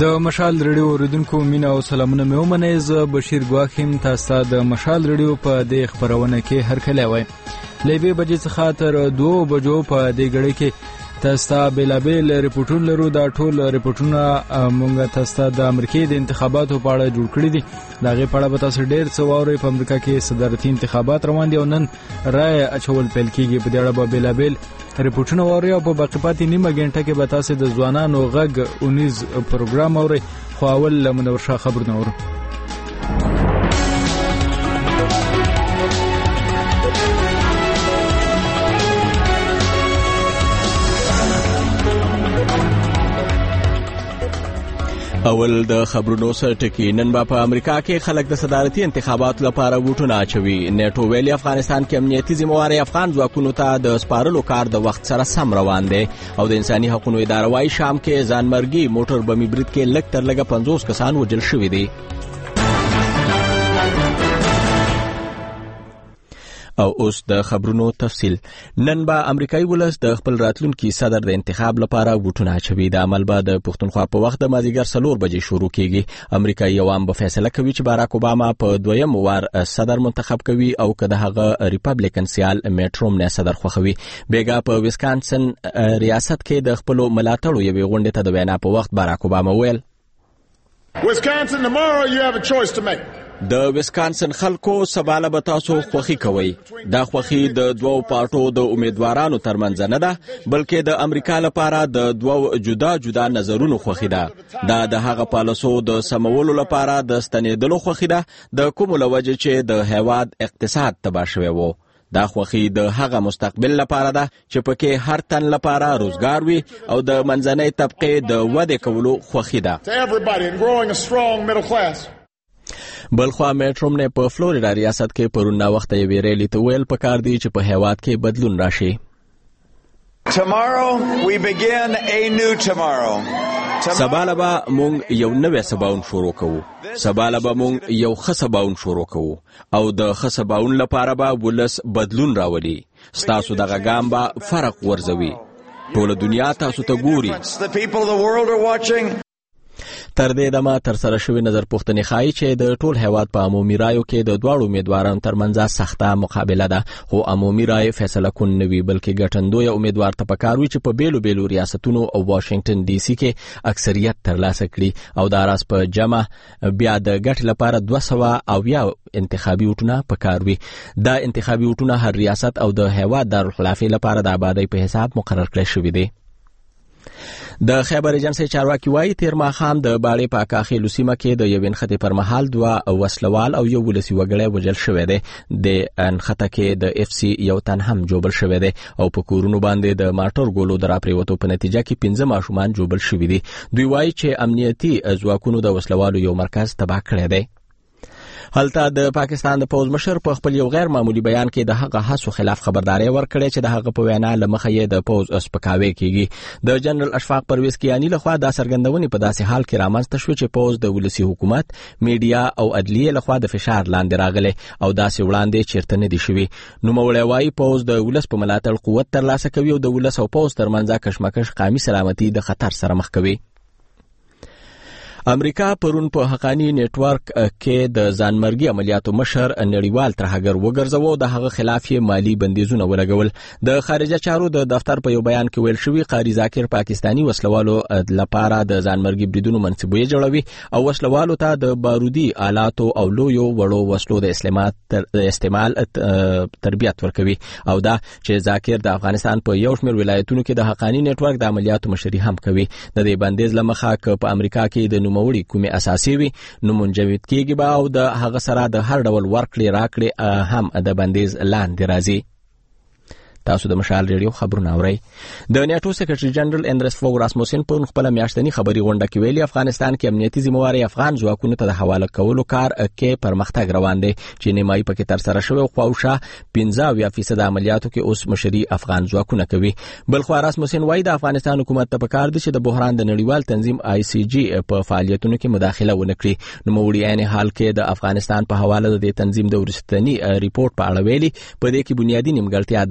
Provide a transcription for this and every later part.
د مشال ریډیو اوریدونکو مینه او سلامونه مې ومنئ. زه بشیر ګواخیم تاسو ته د مشال ریډیو په دې خبرونه کې هرکلی وایم. له 2 بجې څخه تر 2 بجو په دې غړي کې تاسو ته بیلابیل ریپورټونه لرو. دا ټول ریپورټونه مونږ تاسو ته د امریکای د انتخاباتو په اړه جوړ کړی دي. دا غي په اړه به تاسو ډیر څه واورئ. په امریکا کې صدارتي انتخابات روان دي او نن رای اچول پیل کیږي. په دې اړه به بیلابیل ریپورټونه واورئ او په باقی پاتې نیمه غنټه کې به تاسو د ځوانانو غږ اونیز پروګرام اورئ. خو اول منور شاه خبرونه اورو. اول د خبرونو سره ټکی. نن په امریکا کې خلک د صدارتي انتخاباتو لپاره ووټونه اچوي. نیټو ویلي افغانستان کې امنیتي ذمہواري افغان ځواکونو ته د سپارلو کار د وخت سره سم روان دی او د انساني حقوقو اداره وايي شام کې ځانمرګي موټر بمي برید کې لږ تر لږه 50 کسان وژل شوي دي. او اوس د خبرونو تفصیل. نن به امریکایي ولس د خپل راتلونکي صدر د انتخاب لپاره ووټونه اچوي. د عمل به د پښتونخوا په وخت د مازیګر 4 بجې شروع کیږي. امریکایي عوام به فیصله کوي چې باراک اوباما په دویم وار صدر منتخب کوي او که د هغه ریپبلیکن سیال میټ رومنی صدر خوښوي. بیګا په ویسکانسن ریاست کې د خپل ملاتړو یوې غونډې ته د وینا په وخت باراک اوباما ویل Wisconsin, tomorrow you have a choice to make. د ویسکانسن خلکو سباله به تاسو خوښي کوي. دا خوښي د دوو پارټو د امیدوارانو ترمنځ نه ده بلکې د امریکا لپاره د دوو جدا جدا نظرونو خوښي ده. دا د هغه پالیسو د سمولو لپاره د ستنېدلو خوښي ده د کوم لوجه چې د هیواد اقتصاد تباه شوی وو. دا خوښي د هغه مستقبل لپاره ده چې پکې هر تن لپاره روزګار وي او د منځنۍ طبقه د ودې کولو خوښي ده. بلخوا میټ رومنی په فلوریډا ریاست کې پرون وخت یې ریلی ته ویل پکار دی چې په هیواد کې بدلون راشي. Tomorrow we begin a new tomorrow. سباله به مونږ یو نوې سباون شروع کوو. سباله به مونږ یو ښه سباون شروع کوو او د ښه سباون لپاره به ولس بدلون راولي. ستاسو دغه ګام به فرق ورزوي. ټول دنیا تاسو ته ګوري. تر دې دمه تر سره شوی نظر پوښتنې ښایي چې د ټول هیواد په عمومي رایو کې د دواړو امیدوارانو ترمنځ سخته مقابله ده. خو عمومي رای فیصله کون نه وي بلکې ګټندوی امیدوار ته پکار وي چې په بیلو بیلو ریاستونو او واشنگټن ډي سي کې اکثریت ترلاسه کړي او دا راز په جمع بیا د ګټ لپاره 200 انتخابي وټونه پکار وي. دا انتخابي وټونه هر ریاست او د هیواد دارالخلافه لپاره د آبادی په حساب مقرر کړی شوی دی. د خیبر ایجنسی چارواکي وایي تیر ماښام د باړې په کاخیلو سیمه کې د یو انخته پر مهال 2 وسلوال او یو ولسی وګړی وژل شوی دی. د انخته کې د اف سی یو تن هم جوړل شوی دی او په کورونو باندې د مارټر ګولو دراپریوتو په نتیجه کې 15 ماشومان جوړل شوی دي. دوی وایي چې امنیتي ځواکونو د وسلوالو یو مرکز تباه کړی دی. هلته د پاکستان د پوز مشر په خپل یو غیر معمولی بیان کې د هغه هڅو خلاف خبرداري ورکړې چې د هغه په وینا لمخه یې د پوز اسپکاوي کیږي. د جنرال اشفاق پرویز کیانی لخوا د سرګندونې په داسې حال کې رامنځته شو چې پوز د ولسی حکومت، میډیا او عدلیه لخوا د فشار لاندې راغله او داسې وړاندې چیرته نه دي شوی. نو موړی وایي پوز د ولس په ملاتړ قوت ترلاسه کوي او د ولس او پوز ترمنځ کشمکش قومي سلامتي د خطر سره مخ کوي. امریکا پرون په حقانی نیټورک کې د ځانمرګي عملیاتو مشر نړیوال ترهګر وګرځاوه. د هغه خلاف یې مالی بندیزونه ولګول. د خارجه چارو د دفتر په یو بیان کې ویل شوی قاری ذاکر پاکستانی وسلوالو لپاره د ځانمرګي بریدونو منصبوي جوړوي او وسلوالو ته د بارودي آلاتو او لویو وړو وسلو د استعمال تربیت ورکوي او دا چې ذاکر د افغانستان په یو شمېر ولایتونو کې د حقانی نیټورک د عملیاتو مشري هم کوي. د دې بندیز لمخه په امریکا کې د نوموړي کومې اساسي وي نو منجمد کېږي به او د هغه سره د هر ډول ورکړې راکړې هم د بندیز لاندې راځي. تاسو د مشال ریډیو خبرونه اورئ. د نیټو سیکریټری جنرال اندرس فو راسموسن په خپل میاشتنی خبري غونډه کې ویلي افغانستان کې امنیتي ذمہواري افغان ځواکونو ته د حواله کولو کار کې پرمختګ روان دی چې نیمایي پکې تر سره شوی او خواوشا 15% عملیاتو کې اوس مشري افغان ځواکونه کوي. بلخو راسموسن وایي د افغانستان حکومت ته پکار دي چې د بحران د نړیوال تنظیم آی سی جی په فعالیتونو کې مداخله ونه کړي. نو موړي عین حال کې د افغانستان په حواله د تنظیم د ورستنی ریپورت په اړه ویلي په دې کې بنیادی نیمګړتیا ده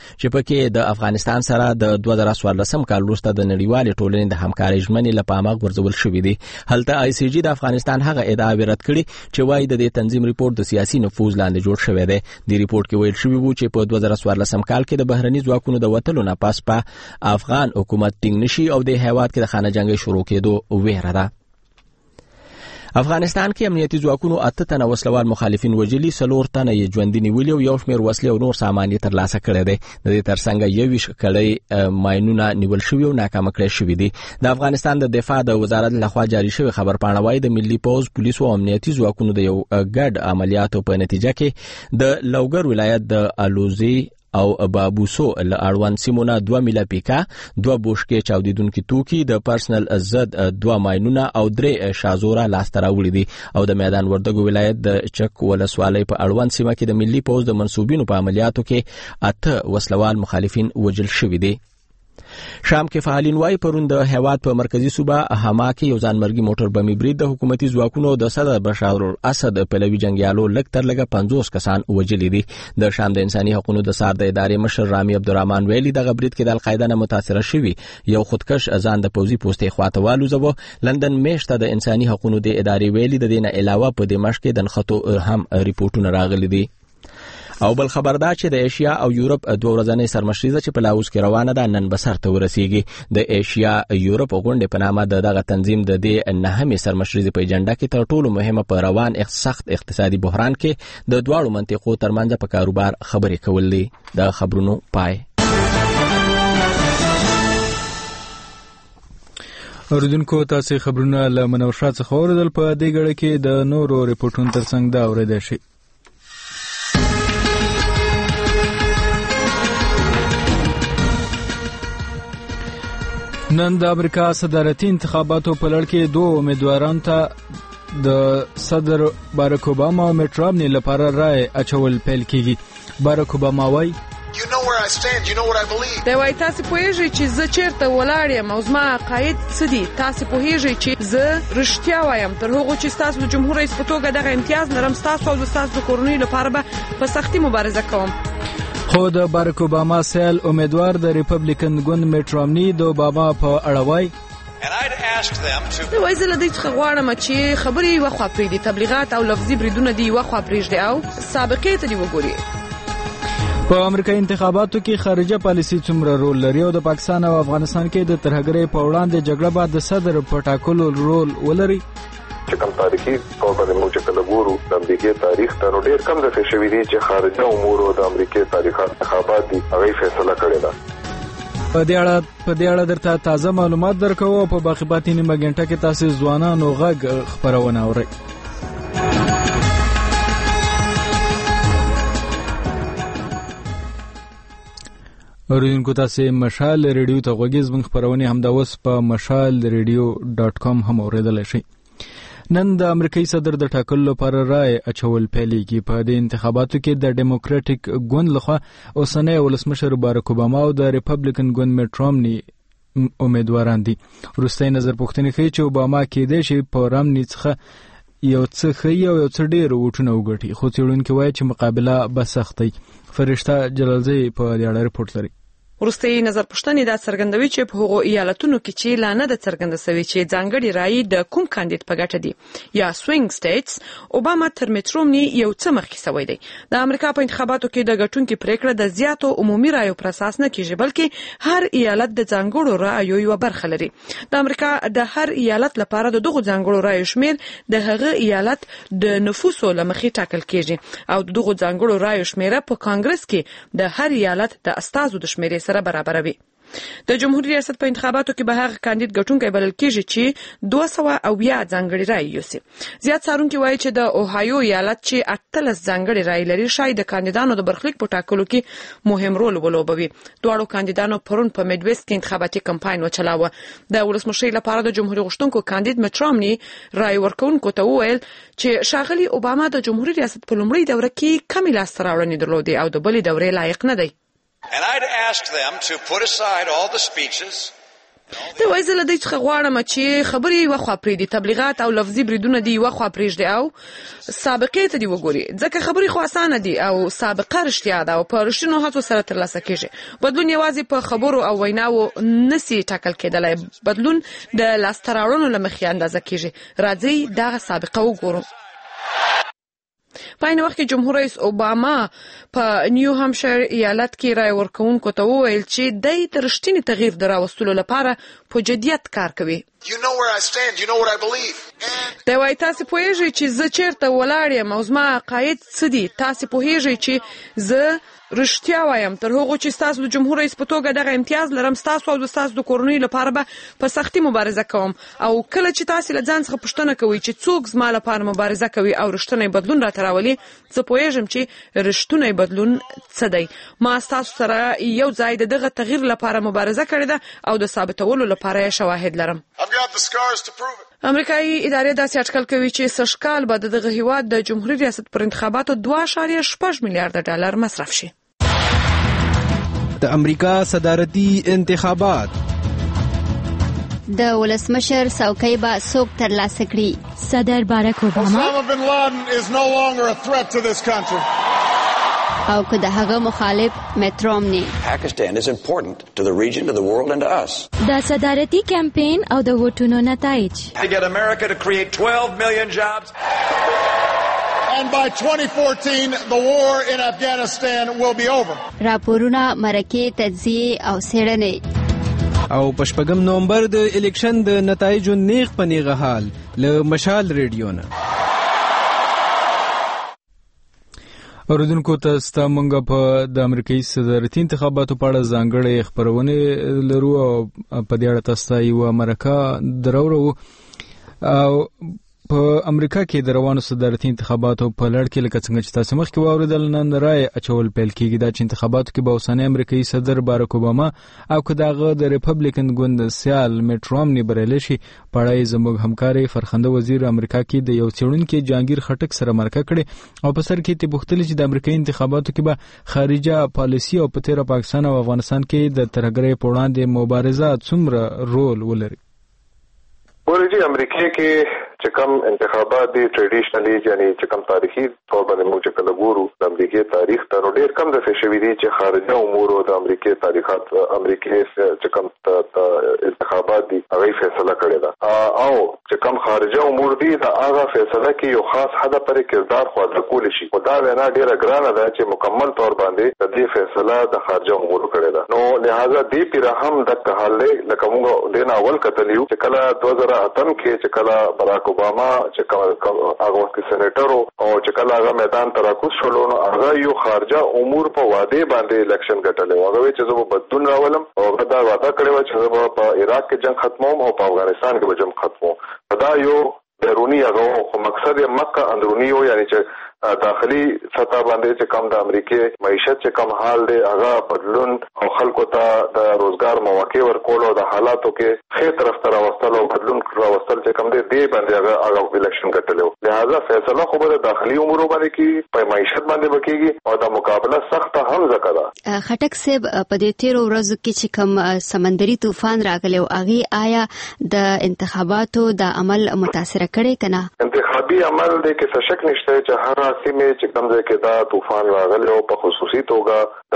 چې پکې د افغانستان سره د 2014 کال وروسته د نړیوال ټولنې د همکارۍ ژمنې لپاره غورځول شوې دي. هلته آی سی جی د افغانستان هغه ادعا رد کړي چې وايي د دې تنظیم ریپورت د سیاسي نفوذ لاندې جوړ شوی دی. د ریپورت کې ویل شوی و چې په 2014 کال کې د بهرني ځواکونو د وټلو نه پس په افغان حکومت ټینګ نشي او د هیواد کې د خانه جنگي شروع کېدو ویره ده. افغانستان کې امنیتي ځواکونو 8 تنه وسلوال مخالفین وجلي، 4 تنه یې ژوندي نیولي او 1 شمېر وسلې او نور سامان یې ترلاسه کړی دی. د دې ترڅنګ 21 کړۍ ماینونه نیول شوي او ناکامه کړی شوي دي. د افغانستان د دفاع د وزارت لخوا جاری شوی خبرپاڼه وايي د ملي پوز، پولیسو او امنیتي ځواکونو د یو ګډ عملیاتو په نتیجه کې د لوګر ولایت د الوزي او بابوسو له اړوند سیمونه 2 میله پیکا، 2 بوشکې چاودیدونکي توکي، د پرسنل زد 2 ماینونه او 3 شازوره لاسته راوړي دي. او د میدان وردګو ولایت د چک ولسوالۍ په اړوند سیمه کې د ملي پوز د منسوبینو په عملیاتو کې 8 وسلوال مخالفین وژل شوي دي. شام کې فعالین وايي پرون د هیواد په مرکزی صوبه حما کې یو ځانمرګي موټر بمي برید د حکومتي ځواکونو د صدر بشار الاسد پلوي جنگیالو لږ تر لږه 50 کسان وژلي دي. د شام د انساني حقوقو د سار د ادارې مشر رامي عبدالرحمن ویلي د برید کې د القاعده نه متاثر شوی یو خودکش ځان د پوزي پوسټې خواته والوزو. لندن میشته د انساني حقوقو د ادارې ویلي د دې نه علاوه په دمشق کې د نښتو هم ریپورتونه راغلي دي. او بل خبردار چې د ایشیا او یورپ 2 ورځنۍ سرمشریزه چې په لاوس کې روانه ده نن به سرته ورسیږي. د ایشیا یورپ غونډې په نامه دغه تنظیم د دې نهمې سرمشریزې په اجنډا کې تر ټولو مهمه په روان سخت اقتصادي بحران کې د دواړو منطقو ترمنځ په کاروبار خبرې کول دي. د خبرونو پای. اوریدونکو تاسو خبرونه له منور شاه څخه اوریدل. په دې غړي کې د نورو ریپورتونو ترڅنګ دا اوریدل شي. نن د امریکا صدارتي انتخاباتو په لړ کې 2 امیدوارانو ته د صدر باراک اوباما او میټ رامني لپاره رائے اچول پیل کیږي. باراک اوباما وايي You know where I stand, you know what I believe. دا وایي تاسو پوهیږئ چې زه چیرته ولاړ یم او زما عقاید څه دي. تاسو پوهیږئ چې زه رښتیا وایم تر هغه چې تاسو د جمهور رئیس په توګه دغه امتیاز لرم، تاسو او تاسو کورنۍ لپاره به په سختي مبارزه کوم. خو د باراک اوباما سیل امیدوار د ریپبلیکن ګوند میټ رامني د اوباما په اړه وايي دا وایي زه له دوی څخه غواړم چې خبرې یوه خوا پرېږدي، تبلیغات او لفظي بریدونه دې یوه خوا پرېږدي او سابقې ته دې وګوري. په امریکایي انتخاباتو کې خارجه پالیسي څومره رول لري او د پاکستان او افغانستان کې د ترهګرۍ په وړاندې جګړه بعد د صدر په ټاکلو رول ولري؟ چې کوم تاریخي طور باندې موږ کله ګورو د امریکای تاریخ ته ډېر کم دفعه شوي دي چې خارجه امور او د امریکای تاریخي انتخابات دي هغه فیصله کړې ده. په دې اړه درته تازه معلومات درکوو. په باقي پاتې نیمه غنټه کې تاسو ځوانانو غږ خبرونه اورئ. اوریدونکو تاسو مشال ریډیو ته غوږیز من خبرونه همدا اوس په mashalradio.com هم اوریدل شئ. نن د امریکایي صدر د ټاکلو لپاره رائے اچول پیلېږي. په دې انتخاباتو کې د ډیموکراټیک ګوند لخوا اوسنی ولسمشر باراک اوباما او د ریپبلیکن ګوند میټ رامني امیدواران دي. وروستۍ نظر پوښتنې ښیي چې اوباما کېدای شي په رامني څخه یو څه ښه او یو څه ډېر ووټونه وګټي، خو څېړونکي وایي چې مقابله به سخته وي. فرشته جلالزی په دې اړه رپورټ لري. وروستۍ نظر پوښتنې دا څرګندوي چې په هغو ایالتونو کې چې لا نه ده څرګنده سوې چې ځانګړي رایې د کوم کاندید په ګټه دي یا سوینګ سټیټس، اوباما تر میټ رامني یو څه مخکې سوی دی. د امریکا په انتخاباتو کې د ګټونکي پریکړه د زیاتو عمومي رایو پر اساس نه کیږي، بلکې هر ایالت د ځانګړو رایو یو برخه لري. د امریکا د هر ایالت لپاره د دغو ځانګړو رایو شمیر د هغه ایالت د نفوسو له مخې ټاکل کیږي او دغو ځانګړو رایو شمیره په کانګرس کې د هر ایالت د استازو د شمیرې سره برابروي. د جمهوریت ریاست په انتخاباتو کې به هغه کاندید ګټونکی بلل کیږي چې 200 ځانګړي رایې یوسي. زیات څارونکي وایي چې د اوهایو ایالت چې 18 ځانګړي رایې لري شاید د کاندیدانو د برخلیک په ټاکلو کې مهم رول ولوبوي. دواړو کاندیدانو پرون په میډویست کې انتخاباتي کمپاین وچلاوه. د ولسمشرۍ لپاره د جمهوریت غوښتونکو کاندید میټ رامني رایې ورکوونکو ته وویل چې ښاغلي اوباما د جمهوریت ریاست په لومړۍ دوره کې کمې لاسته راوړنې درلودې او د بلې دورې لایق نه دی. And I'd ask them to put aside all the speeches ته وایې زه له دوی څخه غواړم چې خبرې یوه خوا پرېږدي، تبلیغات او لفظي بریدونه دي یوه خوا پرېږدي او سابقې ته دې وګوري، ځکه خبرې خو اسانه دي او سابقه رښتیا ده او په رښتینو هڅو سره ترلاسه کېږي. بدلون یوازې په خبرو او ویناوو نسي ټاکل کېدلی، بدلون د لاسته راوړنو له مخې اندازه کېږي. راځئ دغه سابقه وګورو. په عین وخت کې جمهور رئیس اوباما په نیو همشایر ایالت کې رای ورکوونکو ته وویل چې دی د رښتیني تغییر د راوستلو لپاره په جدیت کار کوي. دی وایي تاسې پوهیږئ چې زه چیرته ولاړ یم او زما عقاید څه دي. تاسې پوهیږئ چې زه رښتیا وایم، تر هغو چې ستاسو د جمهور رئیس په توګه دغه امتیاز لرم، ستاسو او د ستاسو د کورنۍ لپاره به په سختي مبارزه کوم. او کله چې تاسې له ځان څخه پوښتنه کوئ چې څوک زما لپاره مبارزه کوي او رښتونی بدلون راته راولي، زه پوهیږم چې رښتونی بدلون څه دی. ما ستاسو سره یو ځای د دغه تغییر لپاره مبارزه کړې ده او د ثابتولو لپاره یې شواهد لرم. امریکایي ادارې داسې اټکل کوي چې سږکال به دغه هیواد د جمهوریت ریاست پر انتخاباتو 2.6 میلیارډ ډالر مصرف شي. د امریکا صدارتي انتخابات د ولسمشر څوکۍ به څوک ترلاسه کړي؟ صدر باراک اوباما او که د هغه مخالف میت رومني. د صدارتي کمپاین او د ووټونو نتایج. And by 2014, the war in Afghanistan will be over. راپورونه، مرکې، تجزیې او څېړنې. او په 8 نومبر د الیکشن د نتایجو نیغ په نیغه حال له مشال ریډیو نه. اوریدونکو تاسو ته موږ په د امریکایي صدارتي انتخاباتو په اړه ځانګړې خبرونه لرو او په دې اړه تاسو ته یو مرکه درورو. او په امریکا کې د روانو صدارتي انتخاباتو په لړ کې لکه څنګه چې تاسو مخکې واوریدل، نن رای اچول پیل کېږي دا چې انتخاباتو کې به اوسنی امریکایي صدر باراک اوباما او که دغه د ریپبلیکن ګوند سیال میت رومني بریالی شي. په اړه زموږ همکاري فرخنده وزیر امریکا کې د یو څېړونکي جهانگیر خټک سره مرکه کړې او په سر کې ته پوښتنه چې د امریکایي انتخاباتو کې به خارجه پالیسي او په تیر پاکستان او افغانستان کې د ترهګرۍ په وړاندې مبارزه څومره رول ولري. ورجی امریکا کې چې کوم انتخابات دي ټریډیشنلی یعنی چې کوم تاریخي طور باندې موږ چې کله ګورو د امریکای تاریخ ته نو ډېر کم دفعه شوي دي چې خارجه امور او د امریکای تاریخات امریکای چې کوم انتخابات دي هغه فیصله کړې ده او چې کوم خارجه امور دي دا هغه فیصله کې یو خاص حد پرې کردار خو د کول شي. خدا وینا ډېر ګرانه ده چې مکمل طور باندې د دې فیصله د خارجه امور کړې ده. نو لہذا دې پر هم د حال لکه موږ د اول کتلیو چې کله 2008 کې چې کله باراک اوباما چې هغه وخت سېنیټر او چې کله هغه میدان ته راکوز شولو نو هغه یو خارجه امور په وعده باندې الیکشن ګټلې. هغه چې زه به بدلون راولم او دا وعده کړې و چې زه به په عراق کې جنگ ختموم او په افغانستان کې به جنگ ختموم. دا یو بیرونی هغه خو مقصد یې مکه اندرونی و یعنی چې داخلي سطح باندې چې کم د امریکای معیشت چې کم حال دی هغه بدلون او خلکو ته د روزګار مواقع ورکول او د حالاتو کې خیر طرف ته راوستل او بدلون راوستل چې کم دی دې باندې هغه الیکشن ګټلو. لہذا فیصله خو به داخلي امور باندې کې په معیشت باندې وکړي او د مقابله سخت هم ځکه. خټک صاحب په دې تیر ورځو کې چې کم سمندري طوفان راغلی او هغه آیا د انتخاباتو د عمل متاثر کړي کنه؟ انتخابي عمل دې کې څه شک نشته چې هر سیمه چې کوم ځای کې دا طوفان راغلی او په خصوصي توګه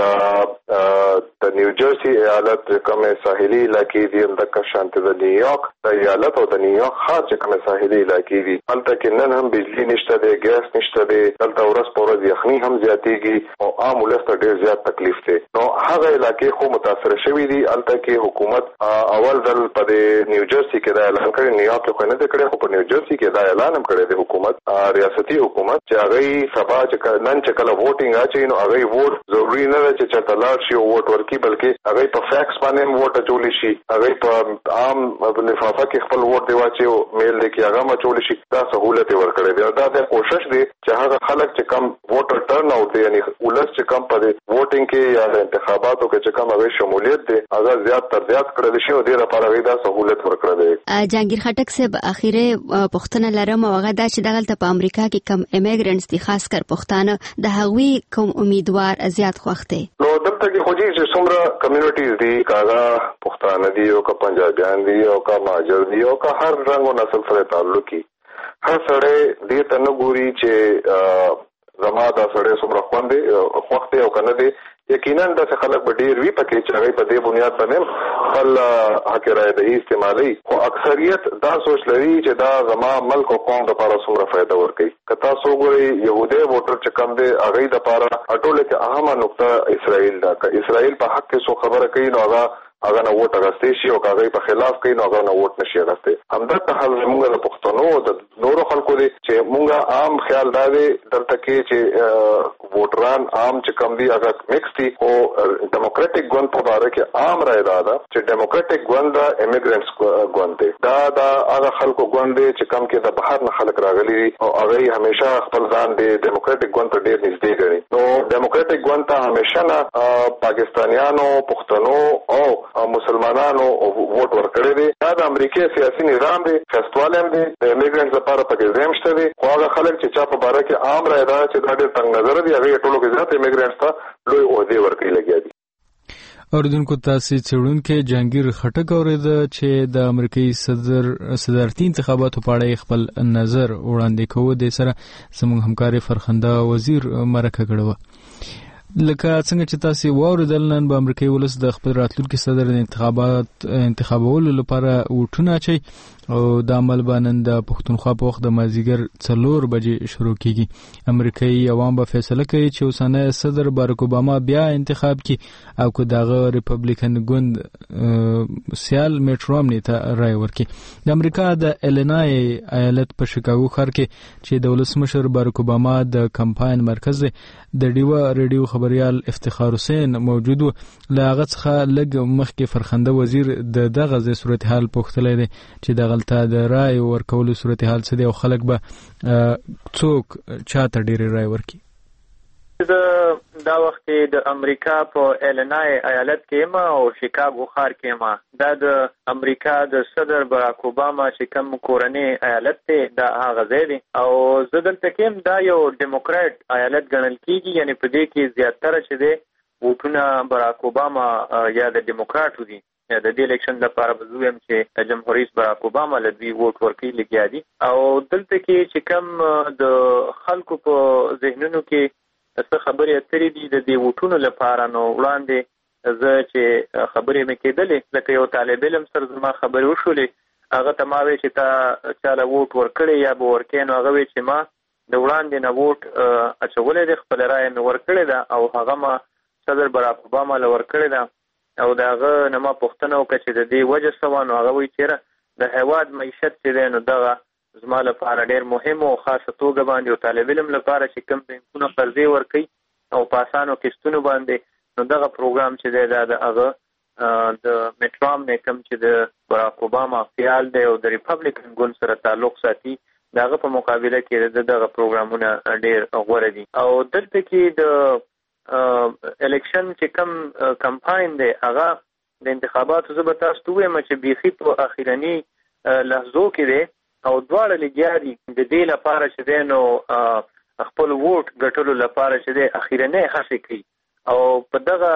د نیو جرسي ایالت کومه ساحلي علاقې دي لکه شانته د نیویارک د ایالت او د نیویارک خاص کومه ساحلي علاقې دي هلته کې نن هم بجلی نشته دی، ګاز نشته دی، دلته ورځ په ورځ یخني هم زیاتېږي او عام ولس ته ډېر زیات تکلیف دی. نو هغه علاقې خو متاثر شوي دي. هلته کې حکومت اول ځل په نیو جرسي کې دا اعلان کړی، نیویارک کې نه دی کړی خو په نیو جرسي کې دا اعلان هم کړی دی حکومت ریاستي حکومت چې هغه سبا چې نن چې کله ووټینګ اچي نو هغه ووټ ضروري نه ده چې چاته لاړ شي او ووټ ورکړي بلکې هغه په فیکس باندې ووټ اچول شي، هغه په عام لفافه کې خپل ووټ دی واچي او میل دی کې هغه اچول شي. دا سہولت ورکړي دی. دا د کوشش دی چې هغه خلک چې کم ووټر ټرن اوټ دی یعنی ولس چې کم په ووټینګ کې یا انتخاباتو کې چې کم هغه شمولیت دی هغه زیات تر زیات کړل شي او د لپاره دا سہولت ورکړي دی. جهانگیر خټک صاحب اخیره پښتنه لرم او هغه دا چې دغه په امریکا کې کم ایمیګرنټس دي خاص کر پښتانه د هغوی کوم امیدوار زیات خوښ دی. نو دلته کې خو چې څومره کمیونټیز دي، کاغه پښتانه دي او کا پنجابیان دي او کا مهاجر دي او کا هر رنګ او نسل سره تعلق کی، هر سړی دې ته نه ګوري چې زما دا سړی څومره خوښ دی او کنه دی. یقینا د خلک به ډیر وی پکې چې هغه په دې بنیاد باندې خپل حق رائے دهي استعمالي، خو اکثریت دا سوچ لري چې دا زما ملک او قوم لپاره څومره فائدہ ورکوي. کتا سو ګوري يهودي ووټر چې کم دی هغه د لپاره اټوله کې اهمه نقطه اسرائیل دا، که اسرائیل په حق کې څو خبره کوي نو هغه نه ووټ اغستې شي او هغه په خلاف کوي نو هغه نه ووټ نشي اغستې. همدغه حال موږ د پښتنو د نورو خلکو دي چې موږ عام خیال دا دی دلته کې چې ووټران عام چې کم دي هغه مکس دي، او ډیموکراټک ګوند په اړه کې عام رائے دا ده چې ډیموکراټک ګوند د ایمیګرانټس ګوند دی، دا هغه خلکو ګوند دی چې کم کې د بهر نه خلک راغلي دي او هغه همیشه خپل ځان دی ډیموکراټک ګوند ته ډیر نږدې ګڼي. نو ډیموکراټک ګوند ته همیشه نه پاکستانیانو، پښتنو او مسلمانانو ووټ ورکړي دي. دا د امریکای سیاسي نظام دی، خستواله هم دي، د ایمیګرانټس لپاره پکې زم شته دي، خو هغه خلک چې چا په باره کې عام رائے دا چې دا ډېر تنګ نظر دي هغه ټولو کې ځات ایمیګرانټس ته لوی عہدې ورکړي لګیا دي. اوریدونکو تاسو څېړونکو جهانگیر خټک اوریده چې د امریکایي صدارتي انتخاباتو په اړه خپل نظر وړاندې کوي. د سره زموږ همکاري فرخنده وزیر مرکه کړو. لکه څنګه چې تاسو واوریدل، نن به امریکایي ولس د خپل راتلونکي صدر انتخابولو لپاره ووټونه اچي او د عمل باندې د پښتونخوا په وخت د مازیګر 4 بجې شروع کیږي. امریکایي عوام به فیصله کوي چې اوسنی صدر باراک اوباما بیا انتخاب کی او که دغه ریپبلیکن ګوند سیال میټ رامني ته رائے ورکړي. د امریکا د ایلینای ایالت په شیکاګو ښار کې چې د ولسمشر باراک اوباما د کمپاین مرکز دی، د ډیوا ریډیو خبريال افتخار حسین موجود و. لاغه څخه لګ مخکې فرخنده وزیر د دغه ځای صورتحال پوښتلی دی چې دغلته د رائے ورکولو صورتحال څه دی او خلک به څوک چاته ډېر رائے ورکړي. دا وخت د امریکا په ایلینای ایالت کې ما او شیکاګو ښار کې ما دا د امریکا د صدر باراک اوباما چې کوم کورنۍ ایالت دی دا هغه ځای دی او زه دلته کې دا یو ډیموکراټ ایالت ګڼل کیږي، یعنی په دې کې زیاتره چې دی ووټونه باراک اوباما یا د ډیموکراټو دي. د دې الیکشن لپاره به زه وایم چې جمهور رئیس باراک اوباما له دوی ووټ ورکړي لګیا دي او دلته کې چې کوم د خلکو په ذهنونو کې څه خبرې اترې دي د دې ووټونو لپاره، نو وړاندې زه چې خبرې مې کېدلې لکه یو طالب علم سره زما خبرې وشولې، هغه ته ما وی چې تا چاله ووټ ورکړی یا به ورکې، نو هغه وی چې ما د وړاندې نه ووټ اچولی دی، خپل رایه مې ورکړې ده او هغه ما صدر باراک اوباما له ورکړې ده او د هغه نه ما پوښتنه وکړه چې د دې وجه څه وه، نو هغه وایي چېرې د هیواد معیشت چې دی نو دغه زما لپاره ډېر مهم او خاصه توګه باندې یو طالب علم لپاره چې کوم بینکونه قرضې ورکوي او په اسانو قسطونو باندې، نو دغه پروګرام چې دی دا د هغه د میټ رامني کوم چې د باراک اوباما خیال دی او د ریپبلیکن ګوند سره تعلق ساتي، د هغه په مقابله کې دغه پروګرامونه ډېر غوره دي. او دلته کې د الیکشن چې کم کمپاین دی هغه د انتخاباتو زه به تاسو ته ووایم چې بیخي په اخرني لحظو کې دی او دواړه لګیا دي د دې لپاره چې دی نو خپل ووټ ګټلو لپاره چې دی اخرنۍ هڅې کوي او په دغه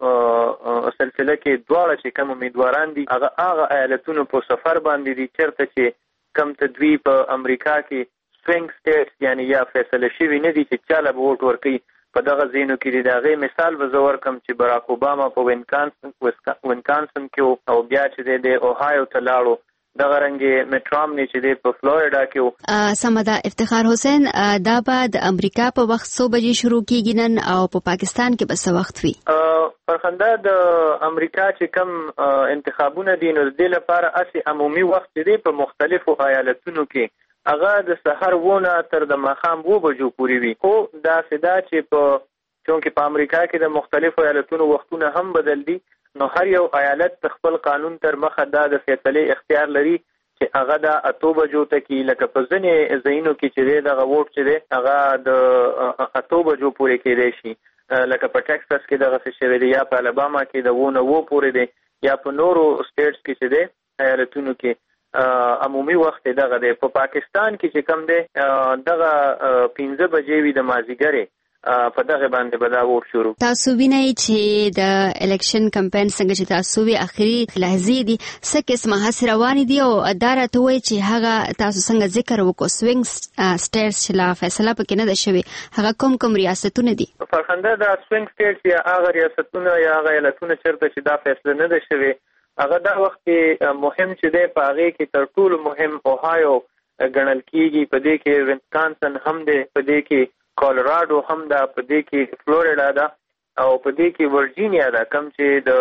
سلسله کې دواړه چې کوم امیدواران دي هغه ایالتونو په سفر باندې دي چېرته چې کم تدوی په امریکا کې سوینګ سټیټس یعنی یا فیصله شوي نه دي چې چاله به ووټ ورکوي. په دغه ځینو کې د هغې مثال به زه ورکړم چې باراک اوباما په وینکانسن کې او بیا چې دی اوهایو ته لاړو، دغه رنګې میټ رامني چې دی په فلوریډا کې و. سمه ده افتخار حسین، دا به د امریکا په وخت 100 بجې شروع کېږي نن او په پاکستان کې به څه وخت وي؟ فرخنده د امریکا چې کوم انتخابونه دي نو د دې لپاره اسې عمومي وخت دی په مختلفو ایالتونو کې هغه د سحر 9 تر د ماښام 2 بجو پورې وي. خو داسې ده چې چونکې په امریکا کې د مختلفو ایالتونو وختونه هم بدل دي، نو هر یو ایالت خپل قانون تر مخه دا د فیصلې اختیار لري چې هغه د 8 بجو ته کې لکه په ځینې ځایونو کې چې دی دغه ووټ چې دی هغه د 8 بجو پورې کېدی شي، لکه په ټیکساس کې دغسې شوی دی یا په الاباما کې د 9 پورې دی یا په نورو سټیټس کې چې دی ایالتونو کې عمومي وخت دغه دی. په پاکستان کې چې کم دی دغه 15 بجې وي د مازدیګرې په دغه باندې به دا ووټ شروع. تاسو وینئ چې د الیکشن کمپاین څنګه چې تاسو وی اخري لحظې دي څه قسمه هڅې روانې دي او دا راته وایي چې هغه تاسو څنګه ذکر وکړو سوینګ سټیټس چې لا فیصله پکې نه ده شوې هغه کوم ریاستونه دي؟ فرخنده د سوینګ سټیټس یا هغه ریاستونه یا هغه ایالتونه چیرته چې دا فیصله نه ده شوې هغه دا وخت کې مهم چې دی په هغې کې تر ټولو مهم اوهایو ګڼل کېږي، په دې کې وینسکانسن هم دی، په دې کې کولراډو هم ده، په دې کې فلوریډا ده او په دې کې ورجینیا ده کوم چې د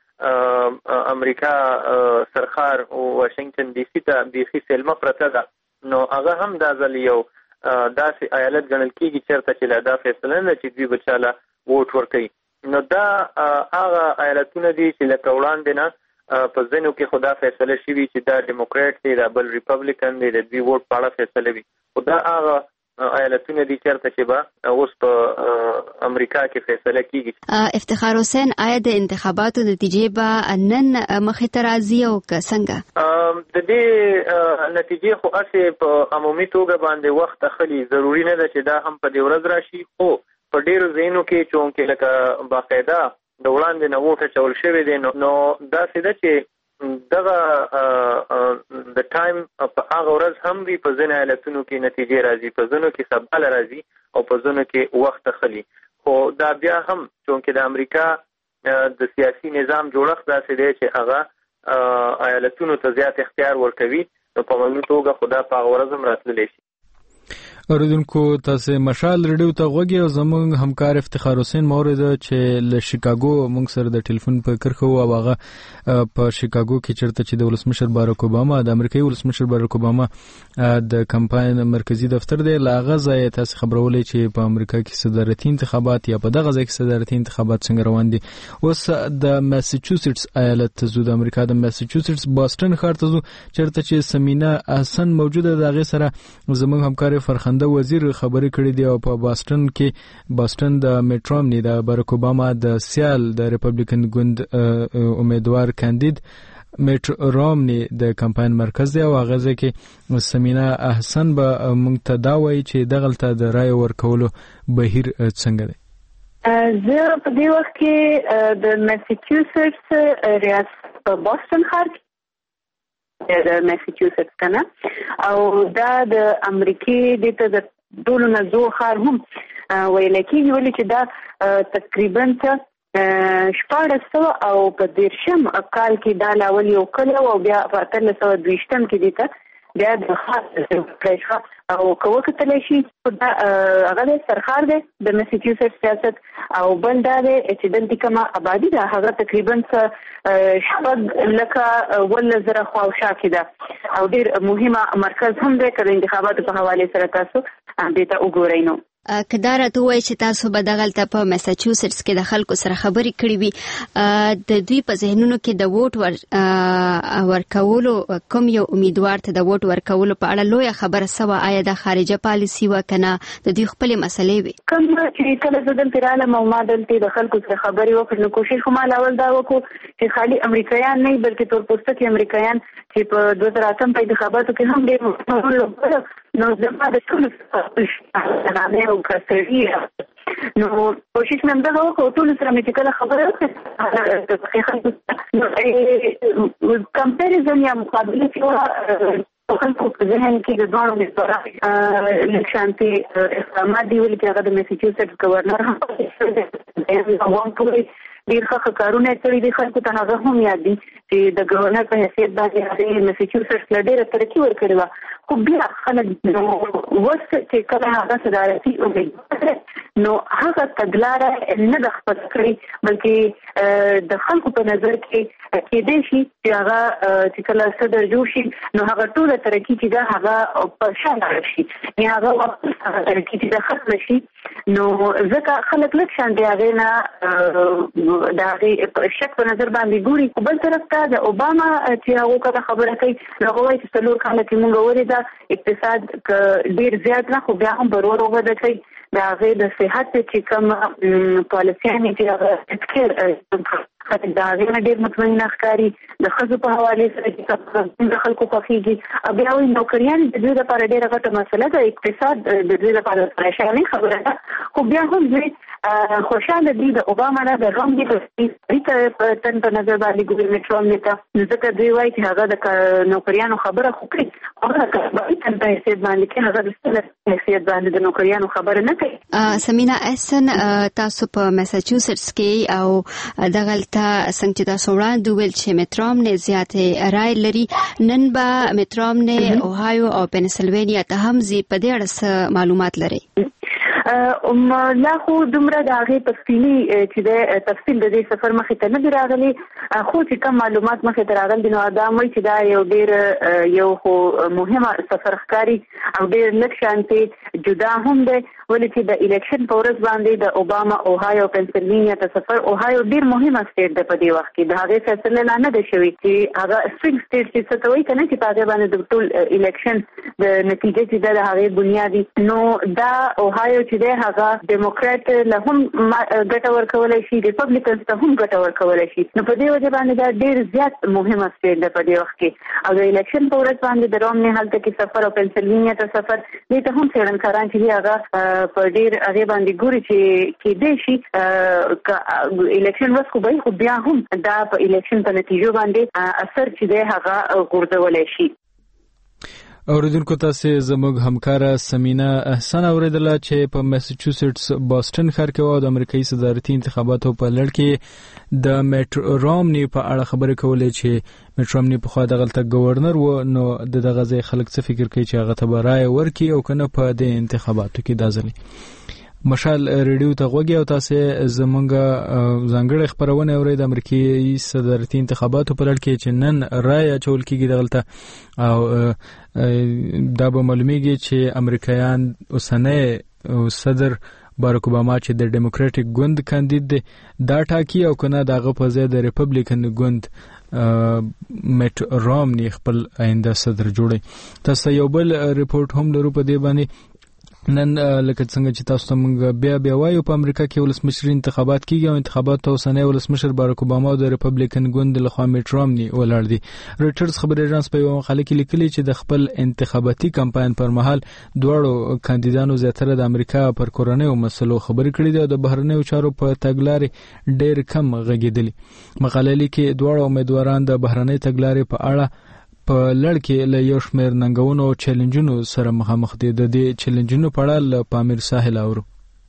امریکا سرخار واشنگټن ډي سي ته بیخي سلمه پرته ده. نو هغه هم دا ځل یو داسې ایالت ګڼل کېږي چېرته چې لا دا فیصله نه چې دوی به چاله ووټ ورکوي. نو دا هغه ایالتونه دي چې لکه وړاندې نه په ځینو کې خو دا فیصله شوي چې دا ډیموکریټ دی دا بل ریپبلیکن دی د دوی ووټ په اړه فیصله وي، خو دا هغه ایالتونه دي چېرته چې به اوس په امریکا کې فیصله کېږي. افتخار حسین آیا د انتخاباتو نتیجې به نن مخې ته راځي او که څنګه؟ د دې نتیجې خو هسې په عمومي توګه باندې وخت اخلي، ضروري نه ده چې دا هم په دې ورځ راشي، خو په ډېرو ځایونو کې چونکې لکه باقاعده د وړاندې نه ووټ اچول شوی دی نو داسې ده چې دغه د ټایم په هغه ورځ هم وي، په ځینو ایالتونو کې نتیجې راځي، په ځینو کې سباله راځي او په ځینو کې وخت اخلي. خو دا بیا هم چونکې د امریکا د سیاسي نظام جوړښت داسې دی چې هغه ایالتونو ته زیات اختیار ورکوي، نو په عمومي توګه خو دا په هغه ورځ هم راتللی شي. اوریدونکو تاسو مشال ریډیو ته غوږی او زموږ همکار افتخار حسین مورد چې له شیکاګو موږ سره د ټلیفون په کرخه او هغه په شیکاګو کې چرته چې د ولسمشر باراک اوباما د امریکایي ولسمشر باراک اوباما د کمپاین مرکزی دفتر دی لاغه ځای تاسو خبرولې چې په امریکا کې صدارتي انتخابات یا په دغه ځای کې صدارتي انتخابات څنګه روان دي. اوس د ماساچوسټس ایالت ته زو د امریکا د ماساچوسټس بوسټن ښار ته زو چرته چې سمینا احسن موجوده دغه سره زموږ همکار فرخنده وزیر خبرې کړې دی او په بوسټن کې بوسټن د میټرومنی د باراک اوباما د سیال د ریپبلیکن ګوند امیدوار کاندید میټ رومنی د کمپاین مرکز دی او هغه ځکه سمینا احسن به موږ ته دا وایي چې دغلته د رای ورکولو بهیر څنګه دی. زه په دې وخت کې د ماساچوسټس ریاست په بوسټن ښار کې د ماساچوسټس کنه او دا د امریکای د ټولو نه زوړ ښار هم ویل کېږي ولې چې دا تقریبا 1400 او په 13 کال کې دا لاول یو کله او بیا په 1320 کې دیته بیا د خاص پرېښه او کومه کتلې شي دا هغه سرخار دی د ماساچوسټس سیاست او بل دا دی چې دلته کومه آبادی ده هغه تقریبا شپږ لکه ولزره خواوشا کې ده او ډېر مهمه مرکز هم دی کله انتخاباتو په حواله سره تاسو دې ته وګورئ. نو کداره ته وایي چې تاسو به دغلته په ماساچوسټس کې د خلکو سره خبرې کړې وي د دوی په ذهنونو کې د ووټ ورکولو کوم یو امیدوار ته د ووټ ورکولو په اړه لویه خبره سوه آیا د خارجه پالیسي و کنه د دوی خپل مسلې وي کوم چې کله زه دلته رالم او ما دلته د خلکو سره خبرې وکړم نو کوشش کوم اول دا وکړو چې خالي امریکایان نه بلکې تور پوستکي امریکایان چې په 2008 په انتخاباتو کې هم ډېر نو زما د ټول څه او کسریه نو کوشش مې دا وکړو ټول سره مې کله خبره وکړه کمپیریزن یا مقابله کې خلکو په ذهن کې د دوه مستوره لکشانتي اقدامات دی ولې چې هغه د ماساچوسټس گورنر هم ډیر ښه کارونه کړي دي خلکو ته هغه هم یاد دي چې د گورنر په حیثیت باندې د ماساچوسټس له ډیره ترقي ورکړې وه خو بیا خلک وس چې کله هغه صدارتي نو هغه تګلاره نه د خپل کړي بلکې د خلکو په نظر کې کېدای شي چې هغه چې کله صدر جوړ شي نو هغه ټول ترقي چې دا هغه په شان راشي یا هغه ترقي چې دا ختم شي نو ځکه خلک لږ شان دی هغه نه دا شک په نظر باندې ګوري بل طرف ته د اوباما چې هغه کله خبره کوي هغه وایي چې څلور کاله کې موږ ورې دا اقتصاد ډیر زیات نه خو بیا هم برور وغوډه کوي دا غي د صحت چې کوم پالیسیانه چې هغه تذکر خلک دا غیر ډیر مطمئن ښکاری د خزو په حواله سره چې د خلکو خوښيږي بیا وي نوکریان د دې لپاره ډیره غټه مسله ده اقتصاد د دې لپاره پریشانه خبره ده خو بیا هم دوی خوشاله دي د اوباما نه د روم دی په تن په نظر باندې ګورنر ټرمپ نتا ځکه دوی وایي چې هغه د نوکریانو خبره خو کوي هغه کله تن په حیثیت باندې کې هغه د حیثیت باندې د نوکریانو خبره نه کوي سمینا احسن تاسو په میساچوسټس کې او دغلطه څنګه چې تاسو وړاندې ویل چې مټرام نه زیاتې رائے لري نن به مټرام نه اوهایو او پنسلوانیا ته هم زی په دې اړه معلومات لري لا خو دومره د هغه تفصیلی چې د تفصیل د دې سفر مخې ته نه راغلي خو چې کوم معلومات مخې ته راغلي نو دا مې چې دا یو ډیر یو خو مهمه سفر ښکاری او ډیر لږ شانتي جدا هم ده ولې چې د الیکشن په ورځ باندې د اوباما اوهایو پنسلوانیا ته سفر اوهایو ډیر مهمه سټیټ ده په دې وخت کې د هغه فیصله نه ده شوې چې هغه سټرینګ سټیټ چې څه توي کنه چې په هغه باندې د ټول الیکشن د نتیجې چې د هغه بنیادی نو دا اوهایو چې ده هغه ډیموکرات له هم ګټه ورکولای شي ریپبلیکنز ته هم ګټه ورکولای شي نو په دې وجه باندې دا ډیر زیات مهمه سټیټ ده په دې وخت کې او د الیکشن په ورځ باندې د روم نه حالت کې سفر او پنسلوانیا ته سفر دې ته هم څېړنکاران چې هغه په ډیر هغه باندې ګوري چې کې دې شي الیکشن ورځ خو به بیا هم دا په الیکشن په نتیجو باندې اثر چې ده هغه ګرځولای شي اوریدونکو تاسو زموږ همکاره سمینا احسان اوریدله چې په میساچوسټس بوسټن ښار کې و د امریکایي صدارتي انتخاباتو په لړ کې د میټ رومني په اړه خبرې کولې چې میټ رومني په خوا دغلته گورنر و نو دغه ځای خلک څه فکر کوي چې هغه ته به رائے ورکړي او کنه په دې انتخاباتو کې دا ځلې مشال ریډیو ته غوږی او تاسو زمونږ ځانګړي خبرونه اورئ د امریکایي صدارتي انتخاباتو په لړ کې چې نن رائے چول کېږي دغلته او دا به معلومیږي چې امریکایان اوسنۍ صدر باراک اوباما چې د ډیموکراټیک ګوند کاندید دی دا ټاکي او کنه دغه په ځای د ریپبلیکن ګوند میټ رومني خپل آینده صدر جوړي تاسو یو بل ریپورت هم لرو په دې باندې نن لکه څنګه چې تاسو ته موږ بیا وایو په امریکا کې ولسمشر انتخابات کیږي او انتخابات ته اوسنۍ ولسمشر باراک اوباما او د ریپبلیکن ګوند لخوا میټ رومني ولاړ دي رويټرز خبري اژانس په یو مقاله کې لیکلي چې د خپل انتخاباتي کمپاین پر مهال دواړو کاندیدانو زیاتره د امریکا پر کورنۍ مسلو خبرې کړې دي او د بهرنیو چارو په تګلارې ډېر کم غږېدلي مقاله لیکي دواړو امیدواران د بهرنۍ تګلارې په اړه په لړ کې له یو شمېر ننګونو او چیلنجونو سره مخامخ دي د دې چیلنجونو په اړه له پامیر ساحل اورو